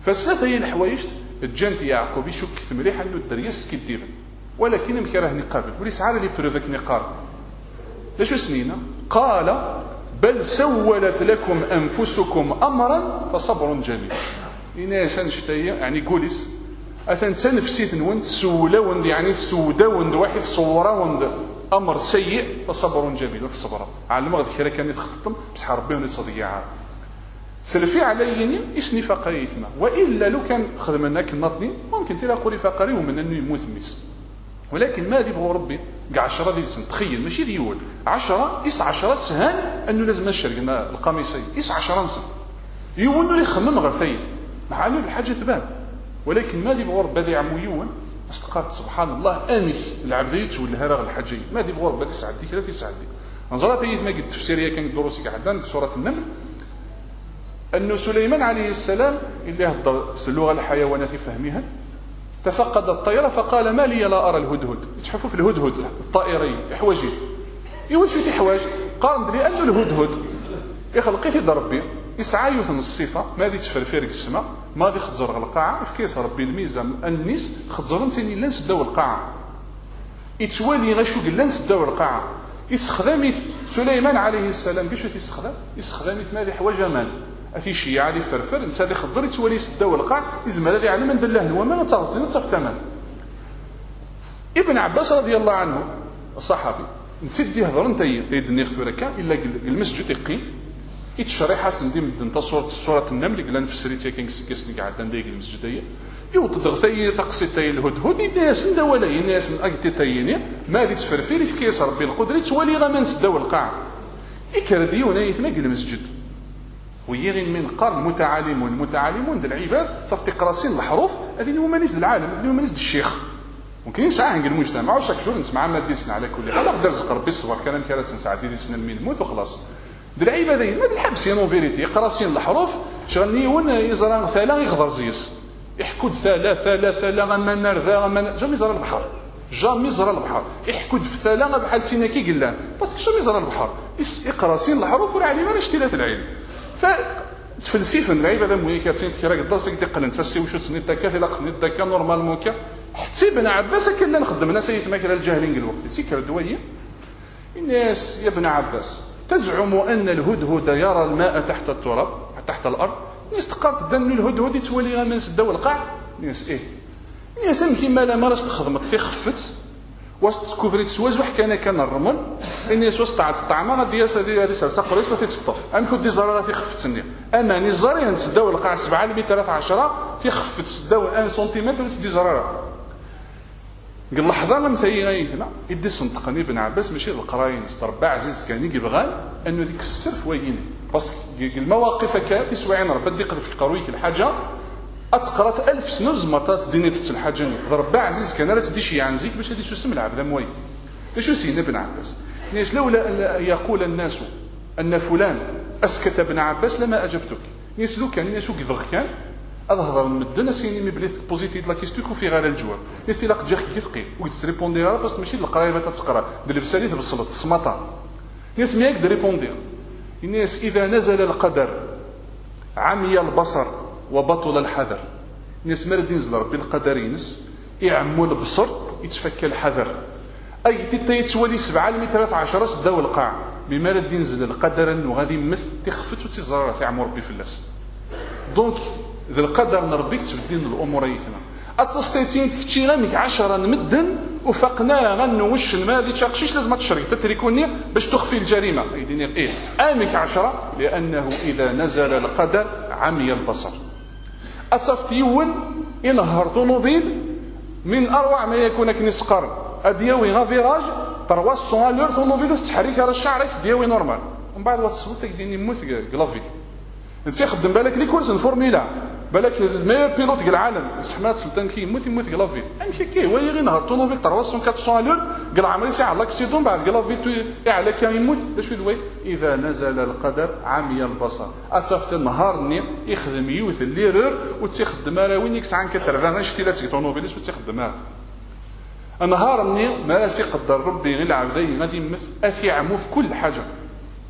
فثلاثه هي الحوايج تجانت يعقوب يشك مليح انه الدريس كيدير، ولكن مكره نقابل وليس عارف لي بروفك نقاب لاش سنينا. قال بل سولت لكم انفسكم امرا فصبر جميل. إناس نشتايا يعني قوليس أثن تنفسيت نوند سولاوند يعني سوداوند واحد صوراوند أمر سيء فصبر جميل. الصبر على ما غير كان يتخطم بصح ربي ونتصديع سلفي عليني اسني فقريتنا، وإلا لو كان خدمنا كنطني ممكن تلاقوا فقري ومن أنه يموت ميس، ولكن ما يبغى ربي كاع 10 ديال السن. تخيل ماشي ديول 10 10 سهان أنه لازم نشرقنا القميصين 10 سنة يونو اللي يخمم غير فين مع أنه الحاجة تبان، ولكن ما يبغى ربي هذا يعمو يون استقرت سبحان الله أمي العبد يتولى راه الحاجة ما يبغى ربي تسعدي كذا تسعدي. نظرت هي ما قد تفسيريه كان دروسي كحدان سورة النمل أنه سليمان عليه السلام اللي هضر اللغة الحيوانات فهمها تفقد الطيرة فقال ما لي لا أرى الهدهد. يتحفوا في الهدهد الطائري حواجي يقول شو حواج قارن لي أنه الهدهد يخلقي في ربي يسعى يوثن الصفة ما غادي تفرفرق السماء ما غادي خضر القاعة في كيس ربي الميزان الناس خضرن ثاني لا نسداو القاعة يتوالي غشوق لا نسداو القاعة. يستخدم سليمان عليه السلام كيفاش يستخدم مالي حوايج مان اثي شي علي فرفر انت اللي خضر يتولي يسداو القاع يزمل هذا على من دله هو ما تصدي تصفتمان. ابن عباس رضي الله عنه الصحابي نتدي هضر انت تيدني خوركا الا المسجد يقيم يتشرح حسن دي مدن صورة النمل قال نفسريتها كان كيسني قاعد نديق المسجد هي يوطد غثي تقصي تاي الهدهد الناس ندولا الناس اكتي تايني ما دي تفرفير كيس ربي القدره تولي غا ما نسداو القاع يكردي ونايت ما المسجد ويغن من قرن متعالمون ديال العباد تصفي قراسين الحروف هذين هما ناس العالم هذين هما ناس الشيخ ممكن ساعه نقول المجتمع وشاك شهور نسمع ما ديسنا على كل حال نقدر رزق ربي الصبر كلام كانت ساعه ديال سنه المين موت وخلاص ديال العبادين ما الحبس نو فيريتي قراسين الحروف شغلني ون يزران ثلا يغدر زيس يحكد ثلا غما نرذا غما جامي زرا البحر جامي زرا البحر يحكد في ثلا بحال تيناكي قلان باسكو جامي زرا البحر يقراسين الحروف ولا علي ما اشتلات العلم فتفلسفه العباده مهيكاتين كي راك درسك ديقل انت سي وشو تسني داكا الا خدني داكا نورمالمون كا حتى ابن عباس كنا نخدمنا سيد ماكله الجاهلين الوقت سيكر دويه الناس يا ابن عباس تزعم ان الهدهد يرى الماء تحت التراب تحت الارض الناس تقارت دن الهدهد يتولي غا من سداو القاع الناس الناس كيما لا مارس تخدمت في خفت وسط كوفريت سواز وح كان الرمل الناس وسط الطعمه غادي هذه سلسه قريش ما تتصطف انا كنت دي زراره في خفتني اما ني زرارين تسداو القاع 7 متر 10 في خفت تسداو 1 سنتيمتر وتدي زراره قال لحظه مثي غايتنا يدي صندقني ابن عباس ماشي القراين استربع عزيز كان يبغى انه ديك السرف ويني بس المواقف في سواعين ربي ديق في قرويك الحاجه اتقرات 1000 سنه زمرتات دينيه الحاجه ربي عزيز كان لا تدي شي عنزيك باش هذه سوسم العبد موي اش سيدنا ابن عباس الناس لولا يقول الناس ان فلان اسكت ابن عباس لما اجبتك الناس لو كان الناس كيفغ كان اظهر المدن سيني مبليث بوزيتيف لا كيستيكو في غير الجواب يستلاق جاك كيثقي ويتريبوندي راه بس ماشي القرايبه تتقرا دير بساليت بالصلاه السمطه الناس ما يقدر يبوندي الناس اذا نزل القدر عمي البصر وبطل الحذر الناس ما ينزل ربي القدر ينس يعمو البصر يتفكى الحذر اي تيتولي 7 متر 10 سداو القاع بما لا ينزل القدر وغادي يمث تخفت وتزرر في عمر ربي في اللاس دونك ذا القدر نربيك تبدين الامور ايثنا اتستيتين تكتشي غامك 10 نمدن وفقنا غنوش ما هذه تشاقشيش لازم تشري تتريكوني باش تخفي الجريمه يديني امك 10 لانه اذا نزل القدر عمي البصر اتفتيون ينهر طوموبيل من اروع ما يكون كنيس قرن ادياوي غا فيراج 300 لور طوموبيل تحريك على الشعر دياوي نورمال ومن بعد وتصوت ديني موت كلافي انت خدم بالك لي كورس الفورمولا بالك الميور بيلوت ديال العالم سحمات سلطان كي يموت كلافي امشي كي هو غير نهار طوموبيل 300 لور قال عمري ساعه لاكسيدون بعد كلافي على كان يموت اش دوي اذا نزل القدر عمي البصر اتفت النهار ني يخدم يوث ليرور وتخدم راه وين يكسعن كترفان شتي لا طوموبيليس وتخدم النهار ني ما راس يقدر ربي غير العبدين غادي يمث افي عمو في كل حاجه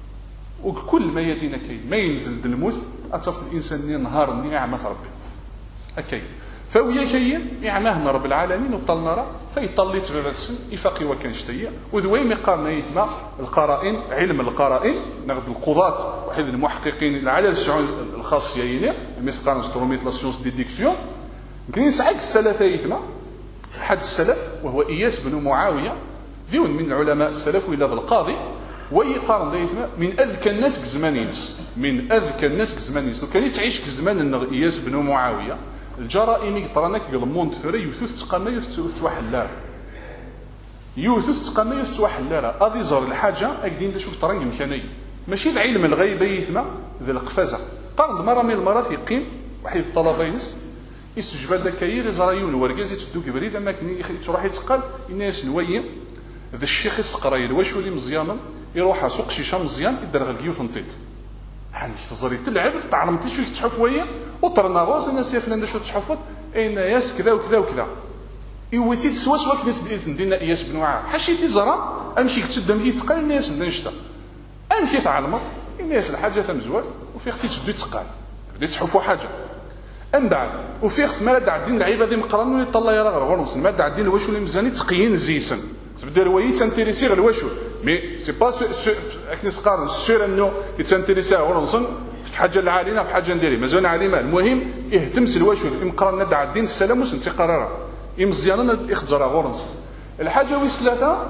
وكل ما يدينا كاين ما ينزل الموت اتفق الانسان نهار ني عمى ربي أكاين فويا كاين يعماهنا رب العالمين وطلنا راه فيطلي تبابات السن يفاقي وكان شتيه ودوي مقارنه يتما القرائن علم القرائن ناخذ القضاة واحد المحققين على الشعون الخاصيه يعني مسقان ستروميت لا سيونس ديديكسيون كاين ساعات السلف يتما احد السلف وهو اياس بن معاويه ديون من علماء السلف ولا القاضي ويقارن دايما من اذكى الناس كزمانينس من اذكى الناس كزمانينس لو كان تعيش كزمان اياس بن معاويه الجرائم يطرانك بالموند ثوري يوثوث تقامه يوثوث توحلار يوثوث تقامه يوثوث توحلار ادي زر الحاجه اكدين تشوف ترنج مكاني ماشي العلم الغيبي يثما ذا القفازه قرن مره من المرات يقيم واحد الطلبه ينس يستجبد ذاك يزرايون ورقاز يتدو كبريد اما كني تروح يتقال الناس نويم ذا الشيخ السقرايل واش ولي مزيانا يروح سوق شيشه مزيان يدير غلقيو تنطيط عندك تزري تلعب تعلمتي شويه تحف ويا وطرنا غوص الناس يا فلان شو تحفظ اين ياس كذا وكذا وكذا ايوتي تسوا سوا كناس ديالنا اياس بن وعاء حشيتي زرا امشي كتدم لي تقال الناس بدا نشتا امشي تعلمت الناس الحاجه تمزوات وفي اختي تدو تقال بديت تحفوا حاجه ام بعد وفي اخت ما دع الدين العيبه دي مقرن ولا طلع يرا غرونس ما دع الدين واش ولا مزاني تقيين زيسن تبدا روايه تانتيريسي غير واش مي سي با اكني سقار سير انه يتانتيريسي غرونس في حاجه العالينا في حاجه نديري مازال عالمه المهم يهتم سلواشو مقرن ندع الدين السلام وسنتي قراره يمزيانا يخجر غورنس الحاجه ويس ثلاثه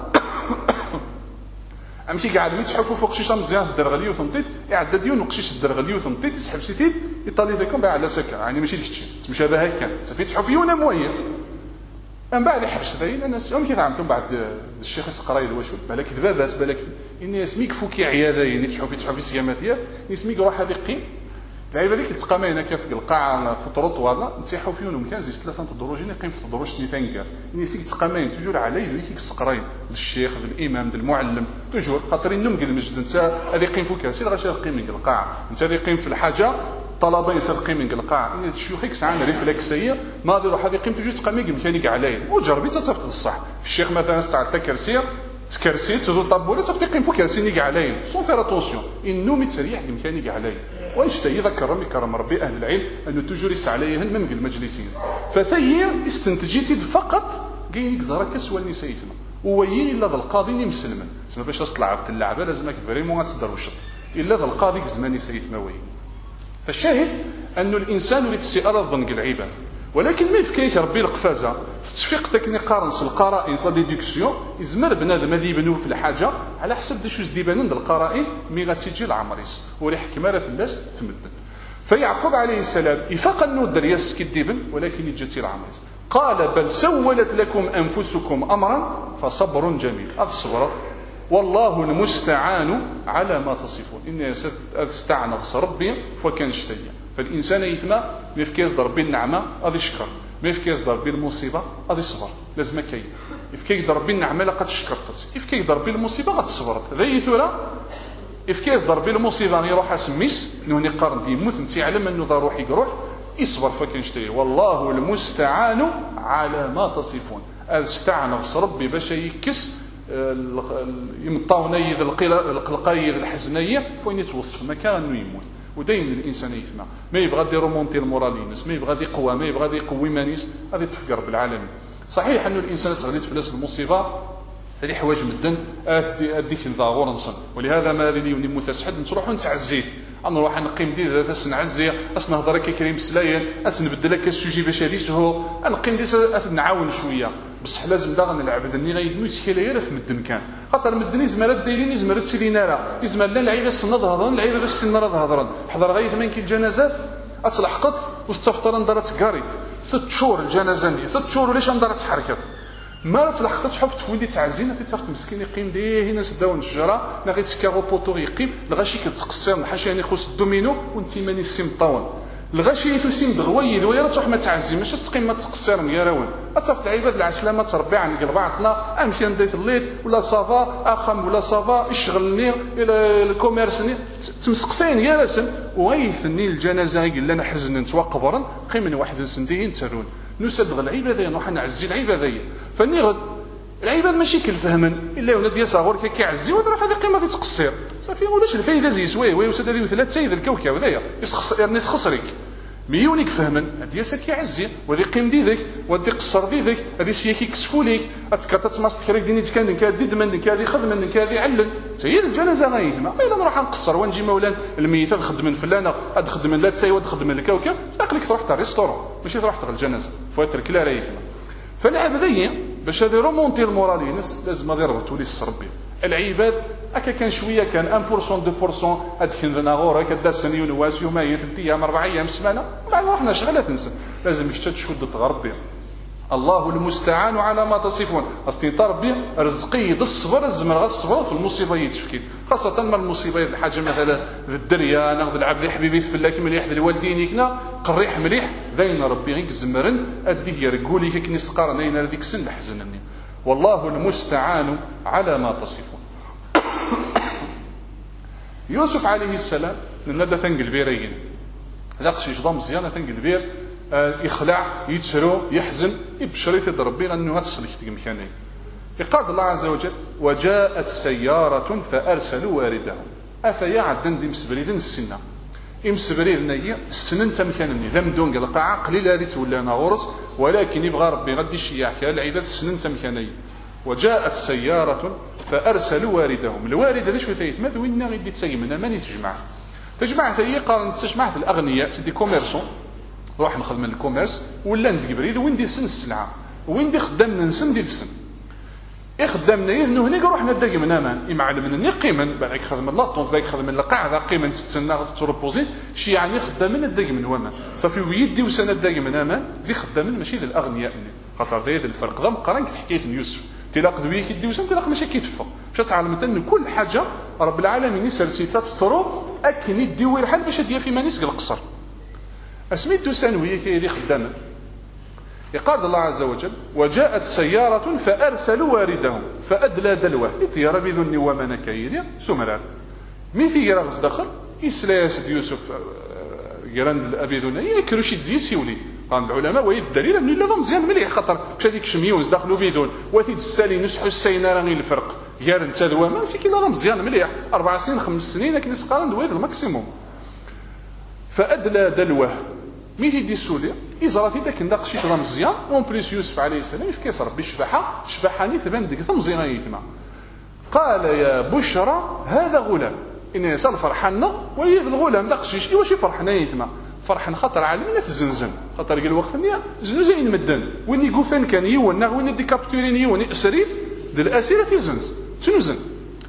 امشي قاعد يتحفوا فوق شيشه مزيان الدرغليه وثنطيط يعدى ديون وقشيش الدرغليه وثنطيط يسحب سيتيت يطالي ذاكم باع على سكه يعني ماشي ديك الشيء تمشى بها كان صافي تحفيونا مويه من بعد يحبس ذاين الناس يوم كيف عملتم بعد الشيخ السقرايل واش بالك ذبابات بالك الناس ميك فوكي عياذين تحفي سياماتيه نسميك روح هذه قيم العيبه اللي كتقامى هنا كيف القاعه في الطروطوار نسيحوا فيهم كان زي ثلاثه تدروجين يقيم في تدروج نيتانكا نسيك تقامى توجور عليه ذيك السقرايل الشيخ الامام المعلم توجور خاطر النوم قال المسجد انت هذه يقيم فوق كاسير غاشي يقيم من القاعه انت اللي يقيم في الحاجه طلبه يسرقي من القاعه ان الشيوخ ساعه ريفلكسيه ما ديروا حد يقيم توجور تقامي ميكانيك عليه وجربي تتفق الصح الشيخ مثلا استعد كرسي تكرسي تزول طابوله تقيم فوق كرسي نيك عليه سون فير اتونسيون النوم يتريح ميكانيك عليه وانشتا يذكر يكرم ربي اهل العلم انه توجور عليهن من المجلسين فثي استنتجيتي فقط كاينك زرا كسوى نسيتنا ووين الا ذا القاضي مسلما تسمى باش تطلع اللعبه لازمك فريمون تدروشط الا ذا القاضي زمان سيتنا وين فالشاهد أن الإنسان يتسير الظن العباد ولكن ما يفكيك ربي القفازة في تفيقتك نقارنس القرائن صلا ديدكسيون يزمر بنادم هذا يبنو في الحاجة على حسب دي شوز ديبانون القرائن مي غاتيجي العمريس ولي حكمة في الناس تمدن فيعقوب عليه السلام يفاق أنه الدرياس كديبن ولكن يجتي العمريس قال بل سولت لكم أنفسكم أمرا فصبر جميل هذا الصبر والله المستعان على ما تصفون إن استعان ربي فكان شتيا فالإنسان يثمى ما يفكي يصدر بالنعمة هذا يشكر ما يفكي يصدر بالمصيبة هذا يصبر لازم كاين يفكي يصدر بالنعمة لقد شكرت يفكي يصدر بالمصيبة قد صبرت ذا يثورة يفكي يصدر بالمصيبة يروح اسميس انه يقارن يموت انت يعلم انه ذا روح يروح يصبر فكان شتيا والله المستعان على ما تصفون استعان ربي باش يكس يمطاوني القلقايه الحزنيه فوين يتوصف ما كانه يموت وداين الانسان يثمى ما يبغى يدير رومونتي المورالينس ما يبغى يقوى ما يبغى يقوي مانيس هذه تفكر بالعالم صحيح انه الانسان تغليت فلاس المصيبه هذه حوايج مدن اديك نضاغور نصن ولهذا ما لي نموت اسحد نروحوا نتعزيت نروح نقيم دي ذات نعزي نهضر كريم سلايل نبدل لك السوجي باش هذه سهو نقيم دي نعاون شويه بصح لازم دا غنلعب ذني غيدمو تشكيله غير في مدن كان خاطر مدن زمرات دايرين زمرات تسيلينا راه يزمر لا العيبه السنه هضرن العيبه باش السنه راه هضرن حضر غير ثمن كي الجنازات اتلحقت وتفطر ندارت كاريت 3 شهور الجنازه دي 3 شهور ولاش ندارت حركت ما تلحقت حفت وين تعزينا في تاخذ مسكين يقيم ديه هنا سداو الشجره لا غير تسكاغو بوطو يقيم الغاشي كتقسم حاشا يعني خص الدومينو وانت ماني السيم طاون الغاشي يتسيم دغوي دويره تروح ما تعزي ماشي تقيم ما تقصر ميراون اتصف العباد العسلامه تربي عن قلباتنا امشي نديت الليل ولا صافا اخم ولا صافا يشغلني الى الكوميرسني تمسقسين يا رسم ويثني الجنازه قال لنا حزن نتوقبرن قيم واحد سندين ترون نسد العباد نروح نعزي العباد فني غد العباد ماشي كالفهمن الا ولاد يصغر كيعزي وراح هذه قيمه تقصير صافي ولاش الفايده زي سوي ويسد هذه ثلاث سيد الكوكب هذايا يسخص يعني يسخسرك ميونيك فهمن هادي ساكي عزي وهذه قيم ديدك وهذه قصر ديدك هذه سياكي كسفوا ليك اتكاتت ماست كريك ديني كان كادي دمن كادي خدمن كادي علن هي الجنازه غايهما الا نروح نقصر ونجي مولا الميت خدم فلانه خدم لا تساي خدم الكوكب تاكلك تروح تاع ريستورون ماشي تروح تغ الجنازه فواترك لا رايفما فالعباديه باش هذه رومونتي المورالينس لازم غادي يربطوا لي ربي العباد هكا كان شويه كان 1% 2% هذيك ذنا غور هكا داسن يونواس يومين 3 ايام 4 ايام سمانه بعد رحنا شغله تنسى لازم تشد ربي الله المستعان على ما تصفون اصلي ربي رزقي الصبر الزمر الصبر في المصيبه يتفكي خاصه ما المصيبه الحاجه مثلا الدريا ناخذ العبد حبيبي فلاك مليح الوالدين كنا قريح مليح ذين ربي غيك زمرن اديه يرقولي كي نسقرنين هذيك سن حزنني والله المستعان على ما تصفون. يوسف عليه السلام نبدا ثنقلبيرين لاقشي جدا مزيان ثنقلبير يخلع يتسرو يحزن يبشري في ربي انه هتصلك مكاني يقال الله عز وجل وجاءت سياره فارسلوا واردهم افيا عدن دي مسبريدن السنه يمسبريدنا هي السنن تمكانني ذم دون القاعه قليل هذه تولانا غرس ولكن يبغى ربي غادي يشيع العباد السنن تمكاني وجاءت سياره فارسلوا واردهم الوارد هذا شو ثيتمث وين غادي تسيمنا ماني تجمع هي قارن تجمع في الاغنياء سيدي كوميرسون روح نخدم من الكوميرس ولا ندق بريد وين دي سن السلعه وين دي خدامنا نسن دي السن يخدمنا يذنو هناك روحنا ندق من امان يمعلمنا قيما بالك خدم لاطونط بالك خدم القاعده قيما تستنى تروبوزي شي يعني خدامنا ندق من ومان صافي ويدي وسنه ندق من امان ذي خدامنا ماشي للاغنياء خاطر هذا الفرق ضم قران حكايه يوسف تلاق ذوي كيدي وسن تلاق ماشي كيتفق باش تعلمت ان كل حاجه رب العالمين يسرسيتات تطرو اكن يديو الحال باش دير في مانيس القصر اسميتو سنويه كيدي خدامه يقال الله عز وجل وجاءت سيارة فأرسلوا واردهم فأدلى دلوه لتيرى بذن ومن كيريا سمران ميثي يرغز دخل إسلاس يوسف يرند أبي ذنى يكروشي تزي سيولي قال العلماء ويد الدليل أن الله مزيان مليح خطر كذلك شميوز دخلوا بذن وثيد السالي نسحوا السينارة غير الفرق يرند سادوا ما سيكي الله مزيان مليح 4 سنين 5 سنين لكن نسقارن دويت الماكسيموم فأدلى دلوه ميثي دي سوليا إزراتي داك النقشي ترى مزيان اون بليس يوسف عليه السلام يفكيس ربي شبحاني ثبان ديك مزيان يتما قال يا بشرى هذا غلام ان يسال فرحنا وهي الغلام داقشيش واش فرحنا يتما فرحنا خاطر عالمنا تزنزن خاطر قال وقت نيا زين مدن وين يقوفن كان يونا وين ديكابتورين يوني اسريف ديال الاسيره تزنز تنزن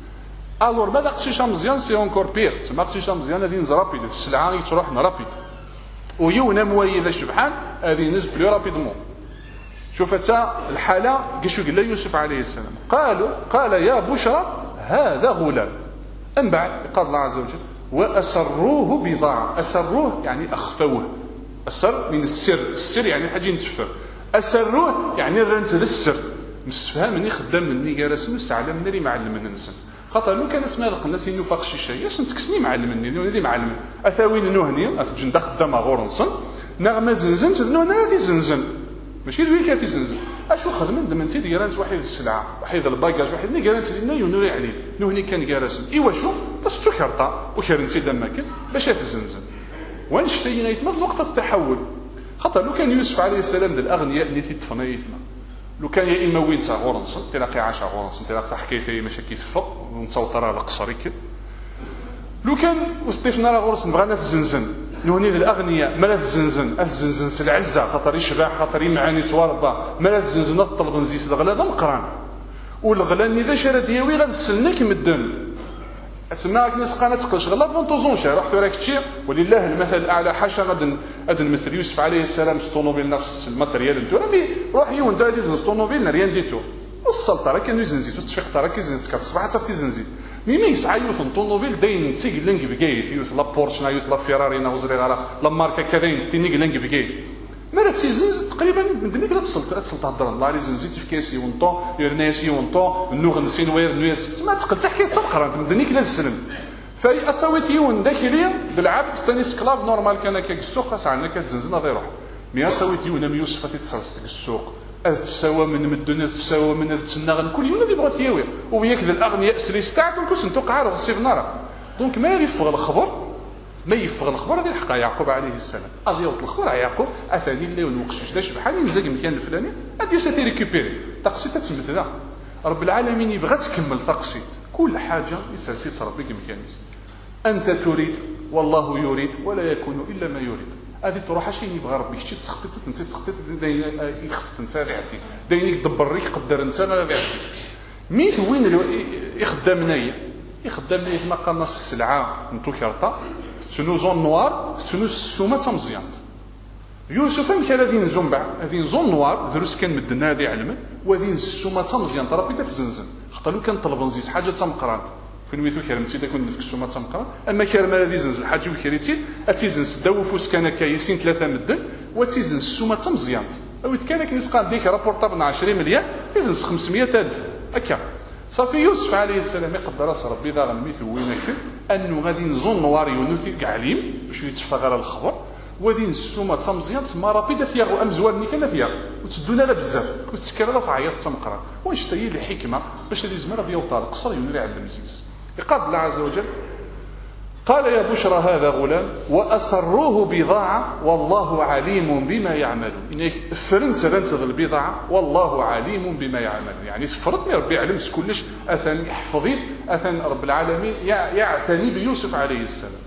الور ما داقشيش مزيان سي اونكور بير ما داقشيش مزيان هذه نزرابيد السلعه يتروح رابيد ويونا مويد الشبحان هذه نسب بلو رابيدمون شوف تا الحاله كيشو قال يوسف عليه السلام قال يا بشرى هذا غلام من بعد قال الله عز وجل واسروه بضاعه اسروه يعني اخفوه السر من السر يعني حاجه نتفه اسروه يعني رنت السر مسفها مني خدام مني جالس نسعلم مني معلم من الناس خاطر لو كان اسمها القناس انه فاق شي شيء اسم تكسني معلمني اللي معلم اثاوين نهني افجن خدام غورنصن نغمه زنزن تدنو انا في زنزن ماشي دوي كان في زنزن اشو خدمت دمنتي ديالانت واحد السلعه واحد الباكاج واحد اللي قالت لنا ينوري عليه نهني كان جالس ايوا شو بس تكرطا وكرنتي دمك باش تزنزن ونشتينا يتم نقطه التحول خاطر لو كان يوسف عليه السلام من الاغنياء اللي تيتفنا يتم لو كان يا اما وين تاع غورنصن تلاقي 10 غورنصن تلاقي حكايه ماشي كيتفق ونتصوت راه القصريك لو كان وصيفنا راه غورنصن بغانا في الزنزن نوني الاغنياء مالات الزنزن الزنزن في العزه خاطر يشبع خاطر يمعاني تواربا مالات الزنزن طلب نزيس الغلا هذا مقران والغلا اذا شرا دياوي غتسنك مدن تسمى راك نسقانه تقل شغله فونتوزون شي راح في راك تشير ولله المثل الاعلى حاشا غادي نمثل يوسف عليه السلام ستونوبيل ناس الماتريال نتو راه روح يون دا ديز ستونوبيل ريان ديتو السلطه راه كانوا يزنزيتو تشفيق راه كيزنز كتصبح حتى في زنزي مي يسعى يوث طونوبيل داين تيك لينك بكايت يوث لا بورش نا يوث لا فيراري نا وزري على لا ماركه كذا تينيك لينك بكايت مالا تيزنز تقريبا من دنيك لا تصلت هضر الله لي زنزيتي في كاسي ونطو يرناسي ونطو النوغ نسين وير نوير ما تقد تحكي تقرا من دنيك لا السلم فاي اتساويت يون داخليا بالعبد ستاني سكلاف نورمال كان كيك السوق ساعه كتزنزن غير يروح مي اتساويت يون يوسف تيتصرص السوق تساوى من الدنيا تساوى من التسنغ كل يوم اللي بغات ياوي وياك الاغنياء سلي ستاعكم كنت نتوقع على غصيب نار دونك ما يفغ الخبر ما يفغ الخبر هذه الحق يعقوب عليه السلام غادي يوط الخبر يعقوب اثاني اللي ونوقش داش بحال ينزل المكان الفلاني غادي ساتي ريكوبيري تقسيط تتمت ذا رب العالمين يبغى تكمل تقسيط كل حاجه يسالسيت ربي كمكانيس انت تريد والله يريد ولا يكون الا ما يريد هذه تروح شي يبغى ربي شي تخطيط انت تخطيط يخطط انت غادي يعطي داين يدبر لك يقدر انت غادي يعطي ميت وين يخدمنا يخدمنا كما قالنا السلعه نتو كارطه شنو زون نوار شنو السومه تمزيانت يوسف كان غادي نزوم هذه زون نوار دروس كان مدنا هذه علما وهذه السومه تمزيانت ربي تتزنزن خاطر لو كان طلب نزيد حاجه تمقرانت كون ويتو كرمتي تكون ديك السومه تمقران اما كرم هذه زنزل حاجه وكريتي اتيزنس داوفوس كان كايسين ثلاثه مدن وتيزنس السومه تمزيانت او كان كنسقى ديك رابورطابل 20 مليون يزنس 500,000 هكا صافي يوسف عليه السلام يقدر راس ربي ذا غميث وينك انه غادي نزون نوار يونث كعليم باش يتشفى غير الخبر وغادي السومه تمزيان تما رابيده فيها امزوال كان فيها وتدونا لا بزاف وتسكر في عياط تمقرا واش تاهي الحكمه باش هذه زمان ربي يوطى القصر ينري على المزيز يقال الله عز وجل قال يا بشرى هذا غلام وأسروه بضاعة والله عليم بما يعملون يعني فرنت البضاعة والله عليم بما يعملون يعني فرضني ربي علم كلش أثن يحفظيه أثن رب العالمين يعتني بيوسف عليه السلام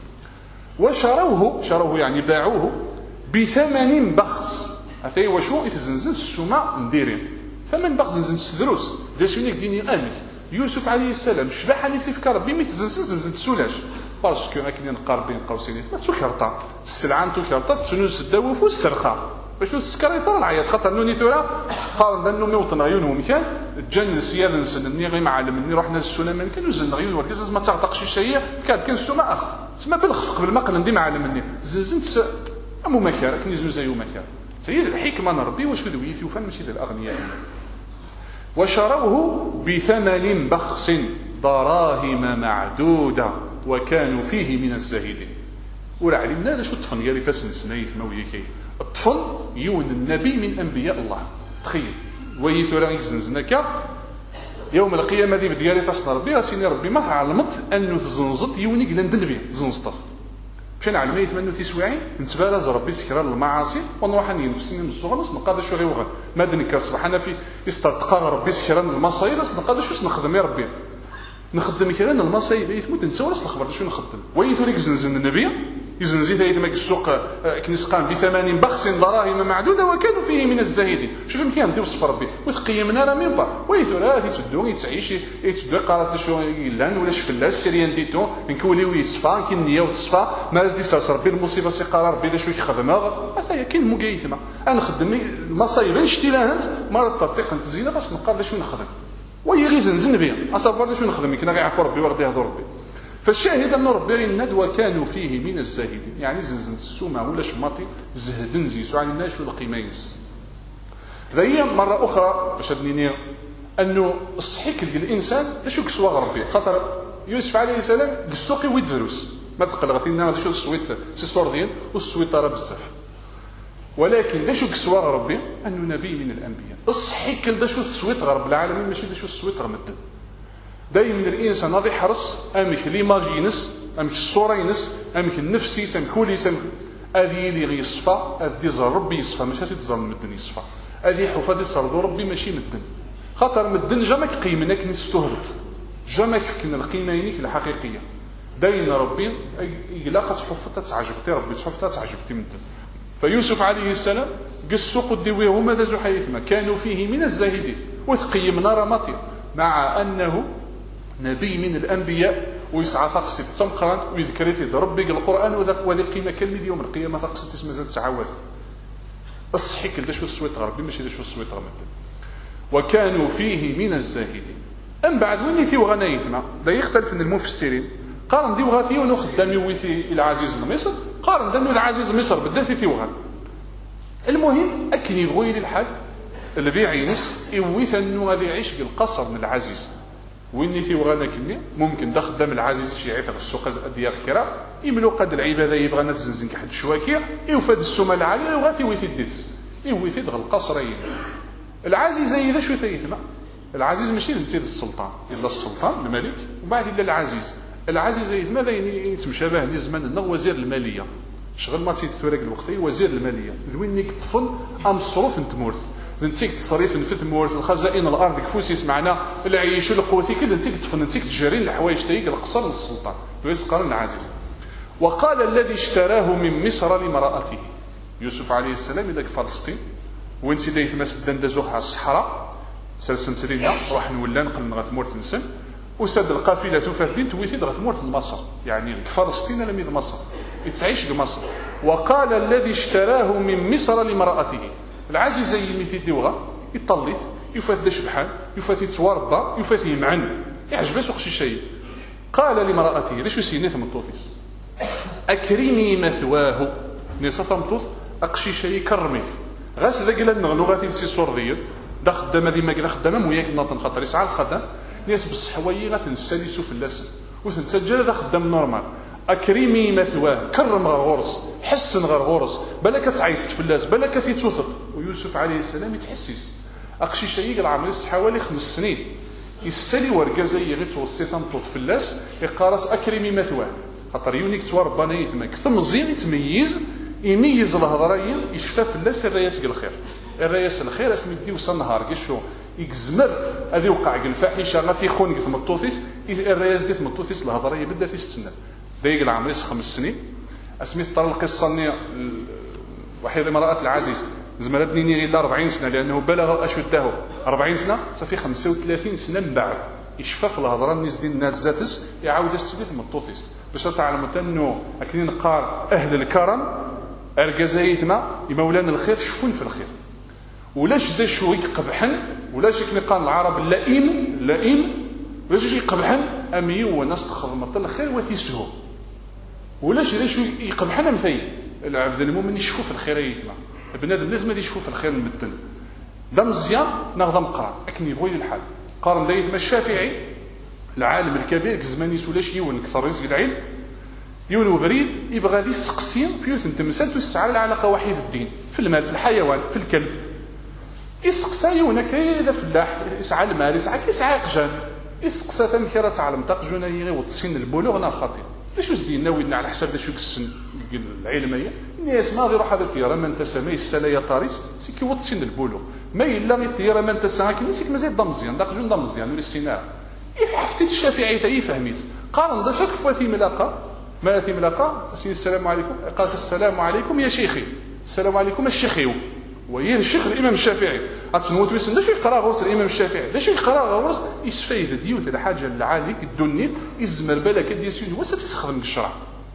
وشروه يعني باعوه بثمن بخس أثي وشو يتزنزن السماء نديرين ثمن بخس زنزن دروس داسونيك ديني آمي يوسف عليه السلام شبح عليه سيف كربي ميتزنزن سولاش باسكو هكذا نقارب بين قوسين ما تكرطا السلعه تكرطا تنوس الدواف والسرخه باش تسكر يطلع العياط خاطر نوني ثورا قال انه موطن عيونهم كان جن السياده نسنني غير معلم ني رحنا للسلام كان نزل عيون وركز ما تعطقش شيء كان السماء اخ تسمى بالخف قبل ما قال ندي معلم ني زنزنت امو مكار كنيزو زيو مكار هي الحكمه نربي واش بدوي يوفن ماشي ذا الاغنياء وشروه بثمن بخس دراهم معدوده وكانوا فيه من الزاهدين ولا علمنا هذا شو الطفل قال فاس نسنايت مويه كي الطفل يون النبي من انبياء الله تخيل ويثورا يزنزنك يوم القيامه ذي بديالي فاس ربي سيني ربي ما علمت انه تزنزط يوني قلنا ندبي زنزطت مشان علمي يتمنوا تسويعين نتبارز ربي سكران المعاصي ونروح نفسني من الصغر نقاد شو غيوغا ما دنك صباح انا في استرتقى ربي سكران المصايب نقاد شو نخدم يا ربي نخدم كذا المصايب يثمت نسى ولا نخبر شو نخدم ويثوريك زنزن النبي يزنزي ثايت ماك السوق كنسقان بثمن بخس دراهم معدوده وكانوا فيه من الزاهدين شوف يمكن ندير وصف ربي وتقيمنا راه مين با ويثورا تدو يتعيش يتدو قالت شو يلان ولا شفلا السيريان ديتو نكوليو يصفى كي النيه وتصفى ما دي صار ربي المصيبه سي قرار ربي شو يخدمها هذا كاين مقايثمه انا نخدم المصايب نشتي لها انت ما تطيق انت زينه بس نقال شو نخدم ويغيزن زنبيا اصافر شو نخدم كنا غيعرفوا ربي وغادي يهضر ربي فالشاهد ان ربي الندوه كانوا فيه من الزاهدين يعني زنزن السومه ولا شماطي زهدن زيسو على الناس والقيمينس هي مره اخرى باش هدني انه الصحيح الانسان باش يكسوا ربي خاطر يوسف عليه السلام السوقي ويدروس ما تقل غثينا هذا شو السويت سي صوردين والسويت راه بزاف ولكن دا شو كسوا ربي انه نبي من الانبياء الصحيح دا شو السويت رب العالمين ماشي دا شو السويت مدن دايما الانسان غادي يحرص امك ليماجينس امك الصورينس امك النفسي امك كوليس هذه اللي غيصفى هذه ربي يصفى ماشي تزر مدن يصفى هذه حفاظ يصردوا ربي ماشي مدن خاطر مدن جامك قيمناك نستهبط جامك كنا القيمينك الحقيقيه دايما ربي يلاقى حفظ تعجبتي ربي حفظ تعجبتي مدن فيوسف عليه السلام قصوا قدويه هما ذا زحيثما كانوا فيه من الزاهدين وتقيمنا رمطي مع انه نبي من الانبياء ويسعى تقصد تمقران ويذكر في ربي القران وذي قيمه كلمه يوم القيامه تقصد اسم زاد تعاوز الصحيح كدا شو السويت ربي ماشي شو السويت رمضان وكانوا فيه من الزاهدين ام بعد وين يثي وغنايثنا لا يختلف من المفسرين قارن دي وغاثي ونخدم يوثي العزيز مصر قارن دنو العزيز مصر بدات في وغان المهم اكن يغوي الحال اللي بيعينس يوث انه غادي يعيش بالقصر من العزيز وين في وغانا كني ممكن دا خدام العزيز شي يعيط في السوق ديال الكرا يملو قد العباده يبغى نتزنزن كحد الشواكيه يوفاد السمه العاليه يغاثي ويثي الدس يوثي دغ القصرين العزيز اذا شو ثيثنا العزيز ماشي نتي السلطان الا السلطان الملك وبعد الا العزيز العزيز ماذا يتمشى به لزماننا وزير الماليه شغل ما تيتورك الوقت وزير الماليه ذوين نيك طفل مصروف نتمورث نتيك تصريف في ثمورث الخزائن الارض كفوسيس معنا العيش القوتي كل نتيك طفل نتيك تجارين الحوايج تايق القصر للسلطان دويس قرن العزيز. وقال الذي اشتراه من مصر لمرأته يوسف عليه السلام إذاك فلسطين وين سيدي يتمس الدندزوخ على الصحراء سلسن سرينا روح نولا نقل غا ثمورث نسن وساد القافله فاتين تويتي غا ثمورث مصر يعني فلسطين لم يد مصر يتعيش بمصر. وقال الذي اشتراه من مصر لمرأته العزيزه يمي في ديوغا يطليت يفات داش بحال يفات يتواربا يفات يمعن يعجبه سوق شي شيء. قال لمرأته ليش سينيت مطوفيس اكرمي مثواه نصف مطوف اقشي شيء كرميث غاس اذا قلنا لغه سي سوريه دا خدامه ديما كدا خدامه موياك ناطن خاطر يسعى الخدام ناس بالصحويه غتنساليسو في اللسن وتنسجل دا خدام نورمال. اكرمي مثواه كرم غير غرس حسن غير غرس بالك تعيط في اللاس بالك في توثق. ويوسف عليه السلام يتحسس اقشي شيء العمر حوالي 5 سنين يسالي ورقه زي غير توصي تنطط في اللاس يقارس اكرمي مثواه خاطر يونيك توربانا يتمك ثم مزيان يميز الهضرين يشفى في اللاس الرياس الخير الرياس الخير اسمي دي وصل نهار كيشو يكزمر هذه وقع الفاحشه غا في خون ثمطوثيس الرياس دي ثمطوثيس الهضريه بدا في 6 سنين دايق العمر 5 سنين اسمي طال القصه ني وحيد امراه العزيز زعما بنيني الا 40 سنه لانه بلغ اشده 40 سنه صافي 35 سنه من بعد يشفى في الهضره الناس ديال الناس زاتس يعاود يستفيد من الطوفيس باش تعلموا انه اكنين قال اهل الكرم الجزايتنا مولانا الخير شفون في الخير ولاش دا شو يقبحن ولاش كني قال العرب اللئيم ولاش يقبحن اميو وناس تخدم الخير وتيسهو ولاش دا شو يقبحن مثي العبد المؤمن يشوف في الخير يتما بنادم لازم يشوف في الخير المدن دا مزيان ناخذ مقرا اكني بغي الحال قارن دايت الشافعي العالم الكبير كزماني سولاش يون كثر رزق العلم يون وبريد يبغى لي السقسين فيوث تمثال تسعى العلاقه وحيد الدين في المال في الحيوان في الكلب يسقسا يون كذا فلاح يسعى المال يسعى قجان يسقسا ثم كرا تعلم تقجونا يغي وتصين البلوغ نا خاطئ واش دينا ويدنا على حساب داش السن العلميه الناس ما يروح هذا التيار ما انت سمي السنه يا طاريس سيكي وتصين البلوغ ما الا غير التيار ما انت ساكن كي نسيك مازال ضمزيان داك جون ضمزيان ولا السيناء يحفتي الشافعي تاي فهميت قال ندشك فواتي ملاقه ما في ملاقه سي السلام عليكم قال السلام عليكم يا شيخي السلام عليكم الشيخي وهي الشيخ الامام الشافعي اتنوت ويسن داش يقرا غرس الامام الشافعي داش يقرا غرس يسفيد ديوت الحاجه العالي الدنيت يزمر بالك ديال سيدي واش تستخدم الشرع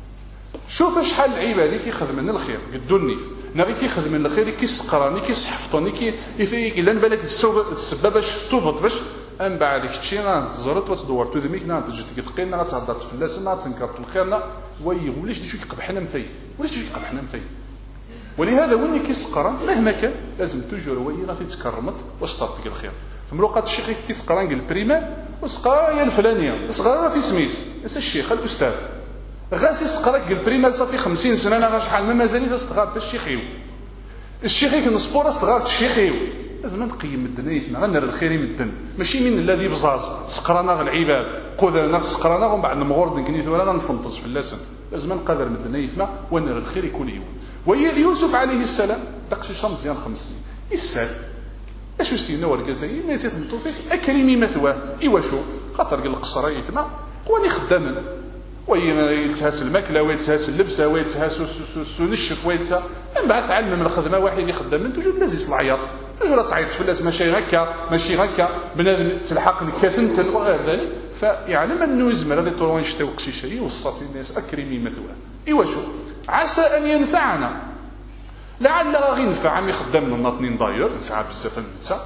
شوف شحال العباد كيخدم لنا الخير الدنيت نغي كيخدم لنا الخير كيسقراني كيصحفطني كيفيك الا بالك السبب باش تضبط باش ان بعد داك الشيء غتزرط وتدور تذميك تجي تقينا غتهضر في الناس تنكر في الخيرنا وي ولاش دي شي يقبحنا مثي ولاش دي يقبحنا مثي. ولهذا وين كيسقرا مهما كان لازم توجور وي غادي تكرمت واش طرتك الخير فملوقات الشيخ كيسقرا قال البريمير وسقرا يا الفلانيه صغار في سميس اس الشيخ الاستاذ غاسي سقرا قال البريمير صافي 50 سنه انا شحال ما مازال تستغار الشيخيو الشيخي كنصبور استغار الشيخيو لازم نقيم الدنيا غنر الخير من الدن ماشي من الذي بزاز سقرانا غ العباد قدرنا سقرانا ومن بعد المغور نكنيت ولا غنفنطز في اللسان لازم نقدر من الدنيا ونر الخير يكون يوم. وهي يوسف عليه السلام داكشي شمس ديال 5 سنين يسال اش سينا وركازاي نسيت مطوفيس اكرمي مثواه ايوا شو خاطر قال القصر يتما قواني خداما ويتهاس الماكله ويتهاس اللبسه ويتهاس النشف ويتها من بعد تعلم من الخدمه واحد يخدم من توجد لازم العياط تجرى تعيط في الناس ماشي هكا بنادم تلحق كثنتن وغير ذلك فيعلم انه يزمر هذا طول يشتوق شي شيء وصات الناس اكرمي مثواه ايوا شو عسى ان ينفعنا لعل غير ينفع مي خدام لنا 2 داير نسعى بزاف النساء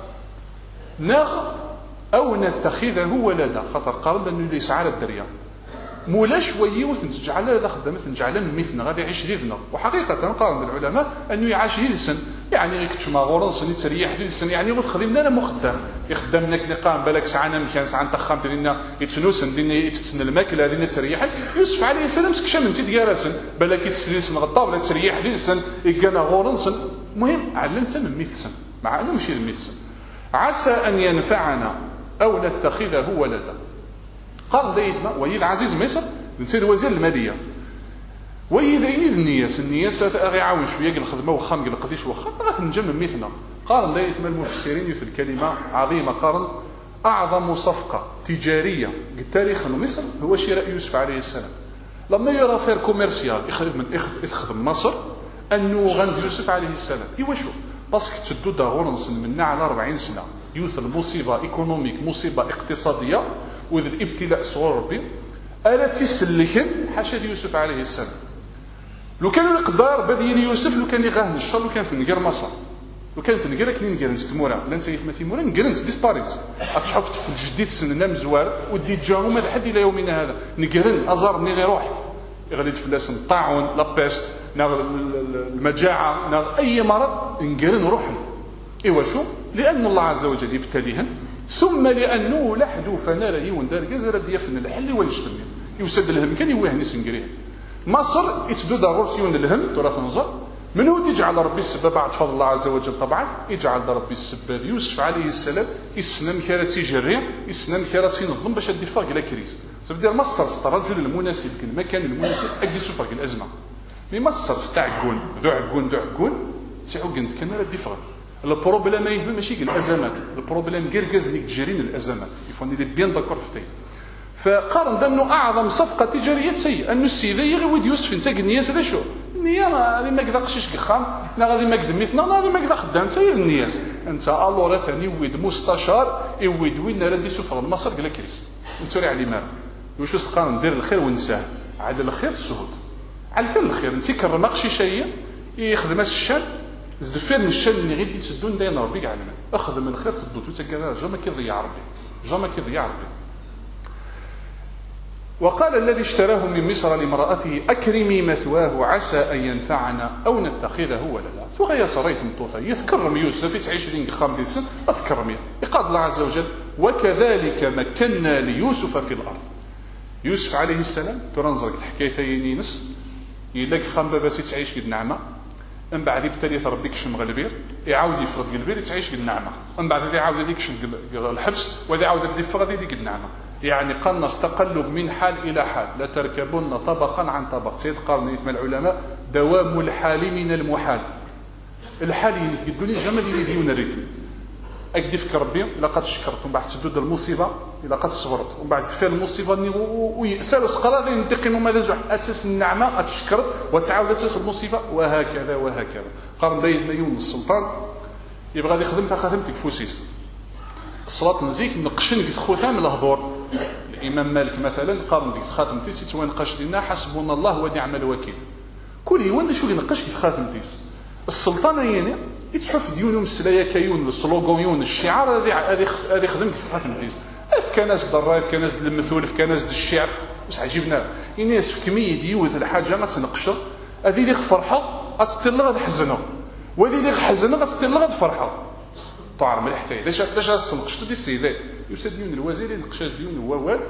ناخ او نتخذه ولدا خاطر قال انه يسعى الدريه مولاش ويوث نتجعل هذا خدامه نجعل مثلنا غادي يعيش ديالنا وحقيقه قال العلماء انه يعيش ديالسن يعني غير كتشما غورنسن يتريح ديالسن يعني غير خدمنا لا مخدم يخدمنا كني قام بالك ساعه مكان ساعه تخام ديالنا يتسنوسن ديالنا يتسنى الماكله ديالنا تريح يوسف عليه السلام سكشا من تيت كارسن بالك يتسنسن غطابله تريح ديالسن يقنا غورنسن المهم علمت من مثسن مع انه ماشي المثسن عسى ان ينفعنا او نتخذه ولدا قال دايتنا ويد عزيز مصر نسيت وزير الماليه ويد النياس غيعاون شويه قال الخدمه واخا ما قديش واخا غتنجم ميتنا. قارن دايتنا المفسرين في الكلمه عظيمه قارن اعظم صفقه تجاريه تاريخ مصر هو شراء يوسف عليه السلام. لما يرى فير كوميرسيال يخدم مصر انه غند يوسف عليه السلام ايوا شو باسكو تشدو داغورنس منا على 40 سنه يوث المصيبه ايكونوميك مصيبه اقتصاديه وذ الابتلاء صغور ربي الا تسلكن حاشا يوسف عليه السلام. لو كانوا القدار بديل يوسف لو كان يغاه الشر لو كان في نقر مصر لو كان في نقر كني نقرنس تمورا لا انت يثمتي مورا نقرنس ديسباريت اتشوف في الجديد سننا مزوار ودي جاهم لحد الى يومنا هذا نقرن ازار مني غيروح يغلي تفلاس الطاعون لا بيست المجاعه اي مرض نقرن روحنا. ايوا شو لان الله عز وجل يبتليهن ثم لانه لحدو فنار يون دار جزر ديفن الحل والجتمع يوسد لهم كان يوهني سنقريه مصر يتدو دارورسيون الهم تراث نظر من هو يجعل ربي السبب بعد فضل الله عز وجل طبعا يجعل ربي السبب يوسف عليه السلام يسنم كارتي جري يسنم كارتي نظم باش يدفق الى كريس سبدير مصر الرجل المناسب المكان المناسب اجلسوا فرق الازمه مي مصر استعقون ذو عقون تعقن كان راه ديفق البروبليم يهم ماشي الازمات البروبليم كيركز اللي تجرين الازمات يفوني لي بيان داكور فتي. فقارن ضمن اعظم صفقه تجاريه سيئه انه السيده يغوي يوسف انت النياس هذا شو النيه غادي ما كذا قشيش كخام لا غادي ما كذا ميثنا غادي ما كذا خدام انت هي النياس انت الورا ثاني ويد مستشار يويد وين راه دي سفر مصر قال كريس انت راه علي مال واش قارن ندير الخير ونساه على الخير السهود على الخير انت كرما قشيشيه يخدم الشان زدفير من الشان اللي غير تسدون داين ربي كاع اخذ من الخير تسدو تسكر جا ما كيضيع ربي وقال الذي اشتراه من مصر لامرأته أكرمي مثواه عسى أن ينفعنا أو نتخذه ولدا ثغيا صريت مطوثة يذكر يوسف يتعيش لين خام سنة أذكر يقال الله عز وجل وكذلك مكنا ليوسف في الأرض. يوسف عليه السلام ترنزرك الحكاية نس يلاك خام بابا يتعيش قد نعمة من بعد يبتلي ربك شم غلبير يعاود يفرض قلبير يتعيش قد نعمة من بعد يعاود يديك شم الحبس وذا يعاود يدفق يديك قد نعمة يعني قلنا تقلب من حال إلى حال لا تركبن طبقا عن طبق سيد قارن يثم العلماء دوام الحال من المحال الحال يقولون جمال يديون الريتم أكدفك ربي لقد شكرت ومن بعد تدود المصيبة لقد صبرت ومن بعد تفعل المصيبة ويسأل سقرا ينتقم ماذا زح أساس النعمة أتشكرت وتعاود أساس المصيبة وهكذا قارن بين يون السلطان يبغى غادي يخدم خدمتك فوسيس الصلاة نزيك نقشنك خوثام الهضور الإمام مالك مثلا قارن ديك خاتمتيس يتوانقش لنا حسبنا الله ونعم الوكيل كل يوان شو اللي نقش كي خاتمتيس السلطانة يعني يتحف ديونهم السلايا كيون السلوغون الشعار هذه خدمك في خاتمتيس اف كناس درايف كناس المثول في كناس الشعر بس عجبنا الناس في كمية ديوث الحاجة ما تنقشر هذه اللي فرحة غتستير غادي حزنه وهذه اللي حزنه غتستير غادي فرحة طار مليح تاي ليش تنقشتو دي السيدات يوسد ديون الوزير نقشاش ديون هو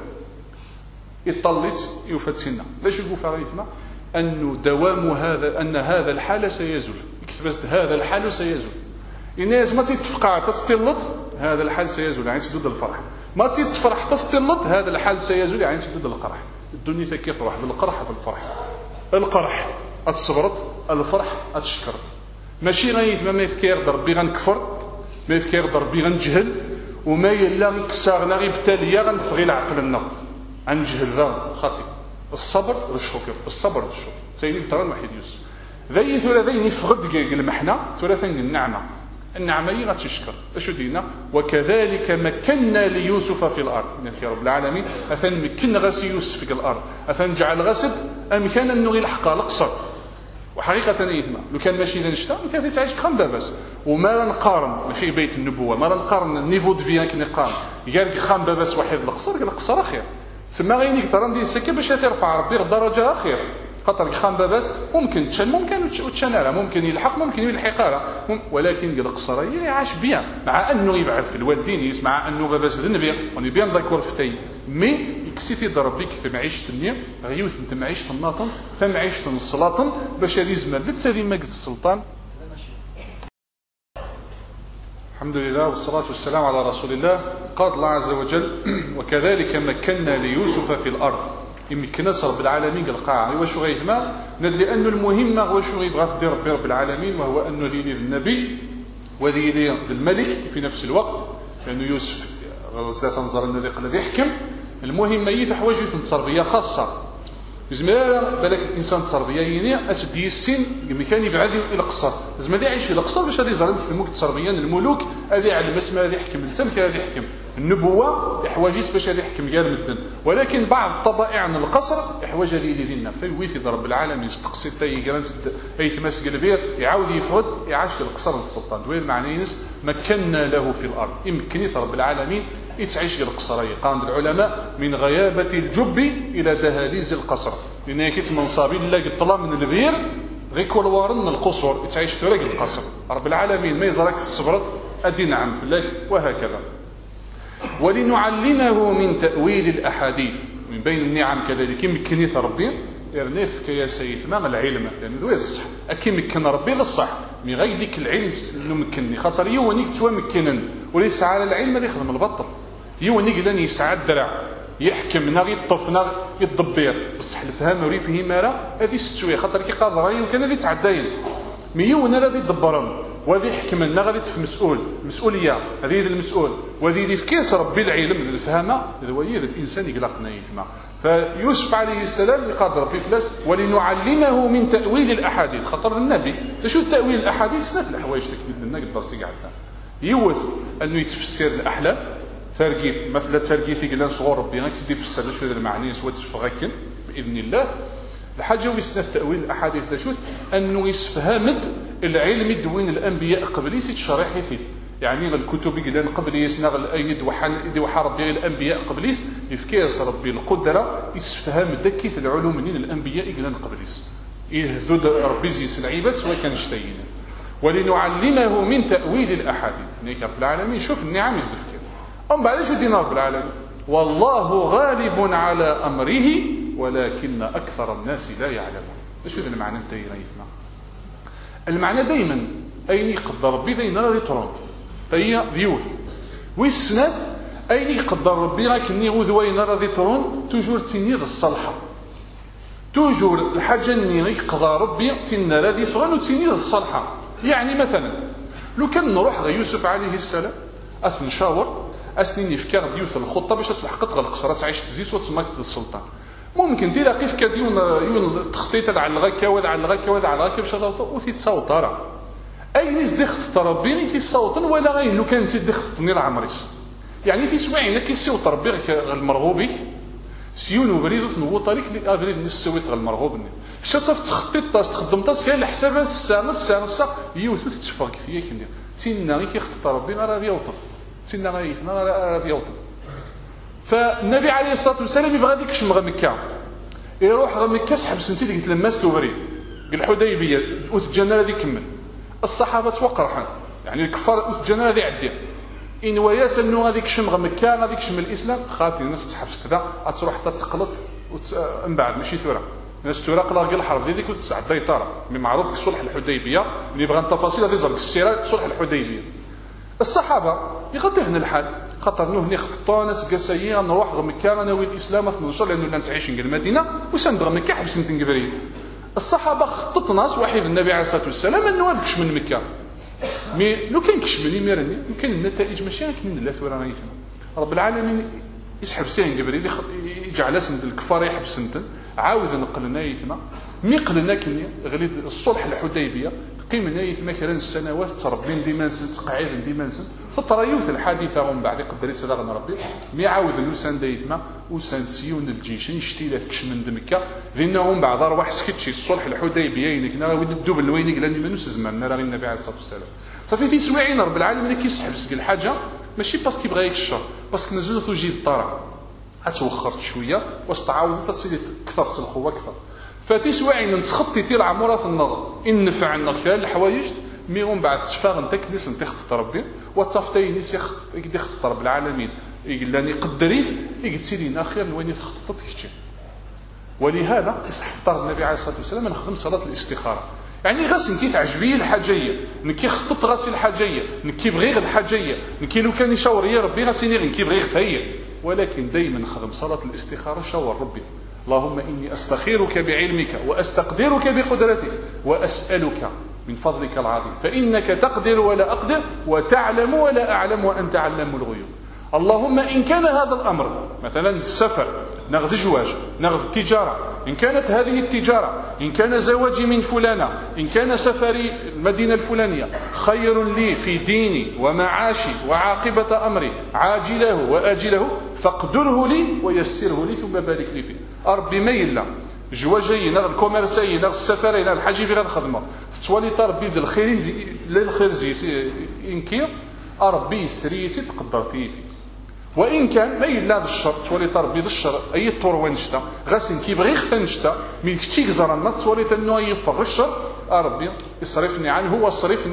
يطلت يفتسنا باش يقول فريتنا انه دوام هذا ان هذا الحال سيزول كتبت هذا الحال سيزول الناس ما تتفقع تستلط هذا الحال سيزول يعني تدود الفرح ما تتفرح تستلط هذا الحال سيزول يعني تدود القرح الدنيا تكيفرح بالقرح بالفرح القرح اتصبرت الفرح اتشكرت ماشي غيث ما يفكر ربي غنكفر ما يفكر ربي غنجهل وما يلا نكسرنا غير بالتالي غنفغي العقل عن جهل ذا خاطئ الصبر والشكر الصبر والشكر سيدي ترى واحد يوسف ذي ثلاث ذي فغد المحنه ثلاث النعمه هي غتشكر اشو دينا وكذلك مكنا ليوسف في الارض يا رب العالمين اثن مكن غسي يوسف في الارض اثن جعل غسد امكان انه يلحق الاقصر وحقيقه يثما لو كان ماشي اذا نشتا كان يتعيش خم باباس وما نقارن ماشي بيت النبوه ما نقارن النيفو دو فيان كنقارن قال خام باباس واحد الاقصر قال الاقصر خير تسمى غينيك ترى ندير السكه باش ترفع ربي الدرجه خير خاطر خام باباس ممكن تشن ممكن تشنالها ممكن يلحق ممكن يلحقها ولكن قال الاقصر هي عاش بيان مع انه يبعث في الوالدين يسمع انه باباس ذنبي وني بيان ذكر فتي مي يكسيتي ضربيك في معيشه الدنيا غيوث انت معيشه الناطن فمعيشه السلاطن باش هذه زمان تسالي ما قلت السلطان الحمد لله والصلاة والسلام على رسول الله. قال الله عز وجل: وكذلك مكنا ليوسف في الأرض. يمكن رب العالمين القاعة واش غيتما لأن المهمة واش يبغى تدير ربي رب العالمين، وهو أنه يدير النبي ويدير الملك في نفس الوقت، لأنه يوسف ذات نظر النبي الذي يحكم. المهمة هي حوايج تربية خاصة. زعما بالك الانسان التربيه يعني اتدي السن كان يبعد الى القصر، زعما اللي يعيش الى القصر باش غادي يزرم في الملك التربيه الملوك هذه على الاسم هذه يحكم التم هذه يحكم النبوه حوايج باش هذه يحكم كاع المدن، ولكن بعض الطبائع من القصر حوايج هذه اللي دينا فيويث رب العالمين يستقصي حتى يقرا اي تماس قلبيه يعاود يفرض يعاش في القصر السلطان دوير معنى مكنا له في الارض. يمكن رب العالمين يتعيش في القصرية. قال العلماء: من غيابة الجب إلى دهاليز القصر، لأن كيت منصابي لا قد طلع من البير غير كل وارن من القصور يتعيش في رجل القصر. رب العالمين ما يزرك الصبرت أدي نعم فلاك وهكذا. ولنعلمه من تأويل الأحاديث من بين النعم كذلك يمكن ربي يرنف يا سيد ما العلم لأن ذوي الصح أكيد مكن ربي للصح من غير ذيك العلم إنه مكنني خاطر يونيك توا مكنن وليس على العلم اللي يخدم البطل يونيك لن يسعى الدرع يحكمنا يطفنا يدبر بصح الفهم وري فيه مارا هذه ستوي خاطر كي قادر يمكن هذه تعداين ميون هذا يدبرهم وهذه يحكمنا غادي في مسؤوليه هذه المسؤول وهذه اللي في كيس ربي العلم الفهمه هذا هو الانسان يقلقنا يسمع. فيوسف عليه السلام يقدر ربي فلاس ولنعلمه من تاويل الاحاديث خاطر النبي شو تاويل الاحاديث سنه الحوايج اللي لنا قدر سي قعدنا يوث انه يتفسر الاحلام ترقيف مثلا ترقيف قال صغور ربي غير تدي تفسر شو هذا المعاني سوا تفغكن باذن الله. الحاجه ويسنا تاويل الاحاديث شو انه يسفهمد العلم يدوين الانبياء قبليس يتشرح فيه يعني الكتب قلنا قبليس نغل ايد وحا ربي الانبياء قبليس يفكيس ربي القدره يسفهم دكيت العلوم من الانبياء قلنا قبليس يهدد ربي زيس العباد سواء كان اشتيين. ولنعلمه من تاويل الاحاديث نيك رب العالمين شوف النعم يزدف كده ام بعد شو دينا رب العالمين والله غالب على امره ولكن اكثر الناس لا يعلمون. شو هذا المعنى نتاعي يسمع المعنى دائما اين يقدر ربي ذي نرى يطرون هي ديوث ويسنث اين يقدر ربي لكن يغوذ نرى ذيطرون توجور تنير الصالحه توجور الحاجه اني يقدر ربي تنرى ذيطرون وتنير الصالحه. يعني مثلا لو كان نروح غير يوسف عليه السلام اثنشاور اسنيني فكار ديوث الخطه باش تلحقت غير القصره تعيش تزيس وتسمك السلطان ممكن دير كيف كديون يون تخطيط على الغكا ولا على الغكا ولا على الغكا باش وتيتصاوت راه اي ناس دخلت ربي في الصوت ولا غير لو كان زيد دخلتني العمريس يعني في سواعنا كيسيو ربي المرغوبي سيون وبريد نو طريق لي ابريد نسويت المرغوب شتصف تخطيط تخدم فيها الحسابات الساعه يوث تتفرق فيا كندير تينا غير كيخطط ربي راه يوطن تينا غير راه يوطن. فالنبي عليه الصلاه والسلام يبغى ديك شمغ مكه يروح غير مكه سحب سنتي قلت لماس توبريد قال الحديبيه وتجنى هذه كمل الصحابه توقرحان يعني الكفار وتجنى هذه عديه ان وياس انه هذيك شمغ مكه هذيك شم الاسلام خاطر الناس تسحب كذا تروح حتى تخلط من بعد ماشي ثوره الناس ثوره قال راه الحرب ديك وتسعد ديطاره من معروف صلح الحديبيه اللي بغى التفاصيل هذه زرق السيره صلح الحديبيه. الصحابه يغطيهن الحال خاطر انه هنا خططوا ناس قسيه نروح غير مكه ناوي الاسلام 12 لانه لا نعيش نقل المدينه وسند غير مكه حبس نتنقبري. الصحابه خطط ناس واحد النبي عليه الصلاه والسلام انه هذاكش من مكه مي لو كان كشمني ميرني يمكن النتائج ماشي من الله ثورة رايتنا رب العالمين يسحب سين جبريل يجعل سند الكفار يحبس سنتن عاود نقلنا يثما مي قلنا كني غليد الصلح الحديبيه قيمنا يثما كرا السنوات تربين ديما سنت قاعدين ديما سنت فتريوث الحادثه ومن بعد قدرت سلاغنا ربي مي عاود نوسان دايثما وسان سيون الجيش يشتي كشمن مكه لانهم بعض ارواح سكتشي الصلح الحديبيه كنا ود الدوب الويني قال لي منوس زمان راه النبي عليه الصلاه والسلام صافي في سواعين رب العالمين كيسحب سك الحاجه ماشي باسكو يبغى يكشر باسكو نزلوا توجي الطاره اتوخرت شويه واستعاوضت تصير كثرت القوه اكثر فاتي سواعين نتخطي تير عمره النظر ان نفع النخال الحوايج مي ومن بعد تفاغ انت كنيس انت خطط ربي وتصفتي نيس يخطط رب العالمين يقول قدريت قلت لي اخيرا وين خططت كشي. ولهذا اختار النبي عليه الصلاه والسلام نخدم صلاه الاستخاره يعني غاس نكي تعجبيه الحاجيه، نكي خطط غاسي الحاجيه، نكي بغي الحاجيه، نكي لو كان يشاور يا ربي غاسي نكي بغي غثايا. ولكن دائما خدم صلاه الاستخاره شاور ربي، اللهم اني استخيرك بعلمك واستقدرك بقدرتك واسالك من فضلك العظيم فانك تقدر ولا اقدر وتعلم ولا اعلم وانت علام الغيوب. اللهم ان كان هذا الامر مثلا السفر، نغذ زواج، نغذ التجاره، إن كانت هذه التجارة، إن كان زواجي من فلانة، إن كان سفري المدينة الفلانية خير لي في ديني ومعاشي وعاقبة أمري عاجله وآجله فاقدره لي ويسره لي ثم بارك لي فيه. ربي ما يلا جواجي نغ الكوميرسي نغ السفري نغ الحاجي في غير الخدمة تولي ربي ذا الخير للخير زي إنكير ربي يسريتي تقدرتي فيه. وإن كان ما يلا هذا الشر تولي تربي ذا الشر أي طور ونشتا غاسن كيبغي خفا نشتا من كتشيك زران ما تولي تنو يفغ الشر ربي يصرفني عنه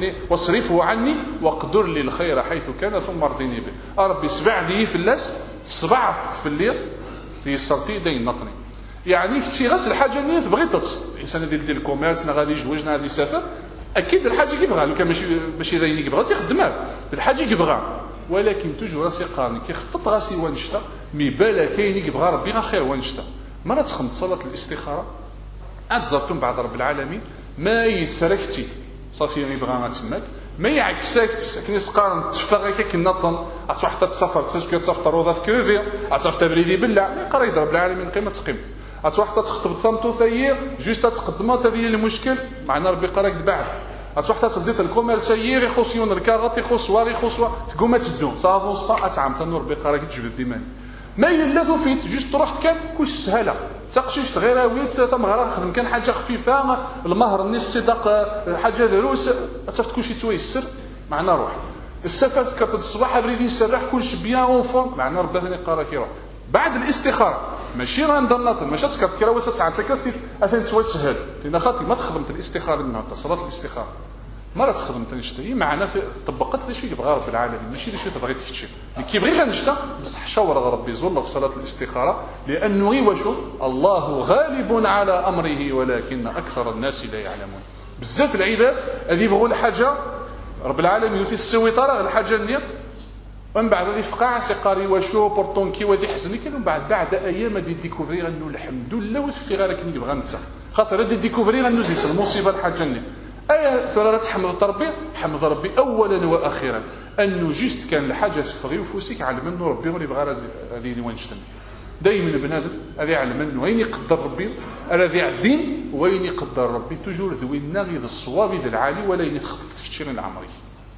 واصرفه عني واقدر لي الخير حيث كان ثم ارضيني به. ربي سبع دي في اللاس صبعت في الليل في السرتي داين نطني يعني كتشي غاس الحاجة اللي تبغي تصل الإنسان ديال الكوميرس غادي يجوج غادي يسافر أكيد الحاجة كيبغى لو كان ماشي داين يبغى تيخدمها الحاجة كيبغى. ولكن توجو راسي قارن كيخطط راسي ونشتا مي بالا كاين يبغى ربي غير خير ونشتا. مرة تخمت صلاة الاستخارة عاد زرتم بعد رب العالمين ما يسركتي صافي يبغى ما تماك ما يعكسك كني سقارن تشفى كي كنطن عطوا حتى تسافر تسكر تسافر روضه في كريفير عطوا تبريدي بالله قرا يضرب العالمين قيمه تقيمت عطوا حتى تخطب ثمتو ثير جوست تقدمات هذه المشكل معنا ربي قراك بعد عطوا حتى تديت الكوميرسيير يخصيون الكارات يخص واري يخص تقوم تدو صافو صفا اتعام تنور ربي قراك تجبد ديما ما الا فيت جوست رحت كان كلش سهله تقشيش غير ويت تمغرا خدم كان حاجه خفيفه المهر النص صدق حاجه دروس تصفت كلشي تويسر معنا روح السفر كانت الصباح بريدي يسرح كلش بيان اونفون معنا ربي ثاني قرا كيروح بعد الاستخاره ماشي غنضنط ماشي تسكر كرا وسط ساعه تكستي افين تسوي سهل لان خاطي ما خدمت الاستخاره منها صلاه الاستخاره مرة تخدم تنشتي معنا في طبقت لي شيء يبغى رب العالمين ماشي لي شيء تبغي تكتشي كيبغي غنشتا بصح شاور ربي زول في صلاه الاستخاره لانه غير وشو الله غالب على امره ولكن اكثر الناس لا يعلمون. بزاف العباد اللي يبغوا الحاجه رب العالمين في السويطره الحاجه اللي ومن بعد غادي يفقع سيقاري وشو بورطونكي وذي حزني كان بعد ايام غادي ديكوفري انه الحمد لله وفي غير كي يبغى نتا خاطر غادي ديكوفري انه زيس المصيبه الحاجه اللي ثلاث حمد ربي حمد ربي اولا واخيرا انه جيست كان الحاجه تفغي وفوسك على منه ربي اللي بغى هذه وينشتم دائما بنادم هذا يعلم انه وين يقدر ربي الذي الدين وين يقدر ربي توجور ذوينا غير الصواب ذا العالي ولا يخطط كثير العمري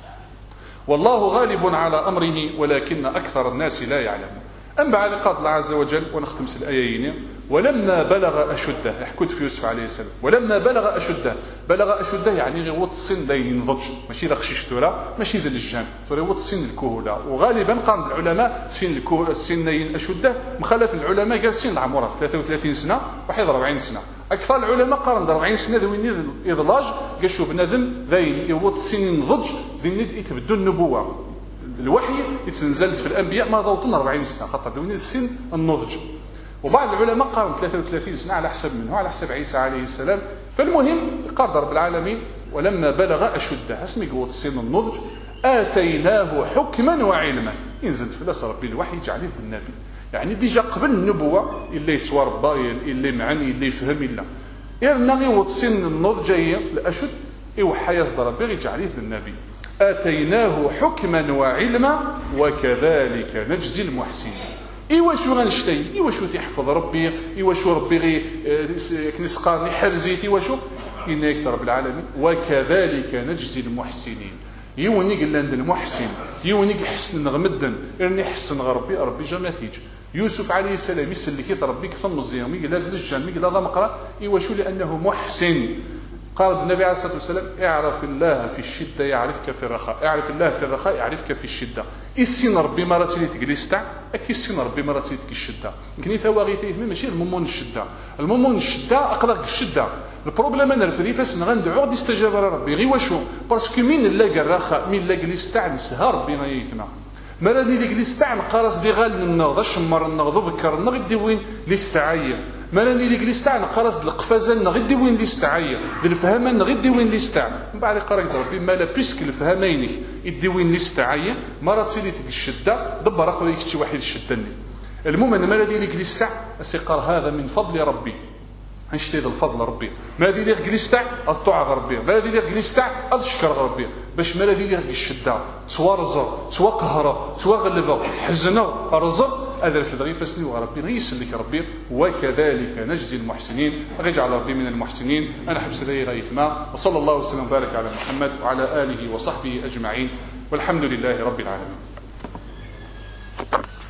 والله غالب على امره ولكن اكثر الناس لا يعلمون. أم بعد قال الله عز وجل ونختم الآيين ولما بلغ أشده حكيت في يوسف عليه السلام ولما بلغ أشده يعني غير وط السن لا ينضج ماشي لا خشيش تورا ماشي ذا الجان تورا وط السن الكهولة وغالبا قام العلماء سن أشده مخالف العلماء قال سن العمر 33 سنة واحد 40 سنة أكثر العلماء قارن 40 سنة ذوين إضلاج قال شو بنادم ذا يوط السن ينضج ذي يتبدو النبوة الوحي يتنزلت في الانبياء ما ضوطنا 40 سنه خاطر دوين السن النضج. وبعض العلماء قالوا 33 سنه على حسب منه على حسب عيسى عليه السلام. فالمهم قال رب العالمين ولما بلغ اشده اسمي قوه السن النضج اتيناه حكما وعلما ينزل في لاس ربي الوحي يجعله بالنبي يعني ديجا قبل النبوه اللي يتوربى اللي معني اللي يفهم الا يرنا غير السن النضج الاشد يوحى يصدر ربي يجعله بالنبي آتيناه حكما وعلما وكذلك نجزي المحسنين. إيوا شو غنشتي إيوا شو تحفظ ربي إيوا شو ربي غي كنسقاني حرزيتي وشو إنك رب العالمين وكذلك نجزي المحسنين. يوني قال عند المحسن يوني يحسن غمدن إني يحسن ربي جا تيج يوسف عليه السلام يسلك ربي ثم الزيام قال هذا الجن قال هذا مقرا إيوا شو لأنه محسن. قال النبي عليه الصلاة والسلام اعرف الله في الشدة يعرفك في الرخاء اعرف الله في الرخاء يعرفك في الشدة. السين ربي مرة تلي تجلس تاع أكيد السين ربي مرة تلي تجي الشدة كني ثواغي فيه ماشي الممون الشدة الممون الشدة أقلق الشدة البروبليم أنا الفريفاس نغندعو غادي يستجاب ربي غير واشو باسكو مين لاقى الرخاء مين لاقى جلس تاع نسها ربي ما يثنى مرة اللي جلس تاع نقارص دي غال النغض الشمر النغض وبكر النغض دي وين ليستعايا ما راني لي جلستع نقرز القفازه نغدي وين ليستعايا الفهمان نغدي وين ليستع من بعد قرا ربي ما لا بيسك الفهمينك يدي وين ليستعايا مرات سيدي تك الشده دبر رقبك شي واحد الشدني. المهم انا ما راني لي جلستع السقر هذا من فضل ربي نشتي الفضل ربي ما هذه اللي جلستع الطاعه ربي ما هذه اللي جلستع الشكر ربي باش ما هذه اللي الشده توارزر توقهر توغلب حزنه رزق هذا في الغي فسني وربي غيسلك ربي وكذلك نجزي المحسنين غيجعل ربي من المحسنين. انا حبس لي غيثما وصلى الله وسلم وبارك على محمد وعلى اله وصحبه اجمعين والحمد لله رب العالمين.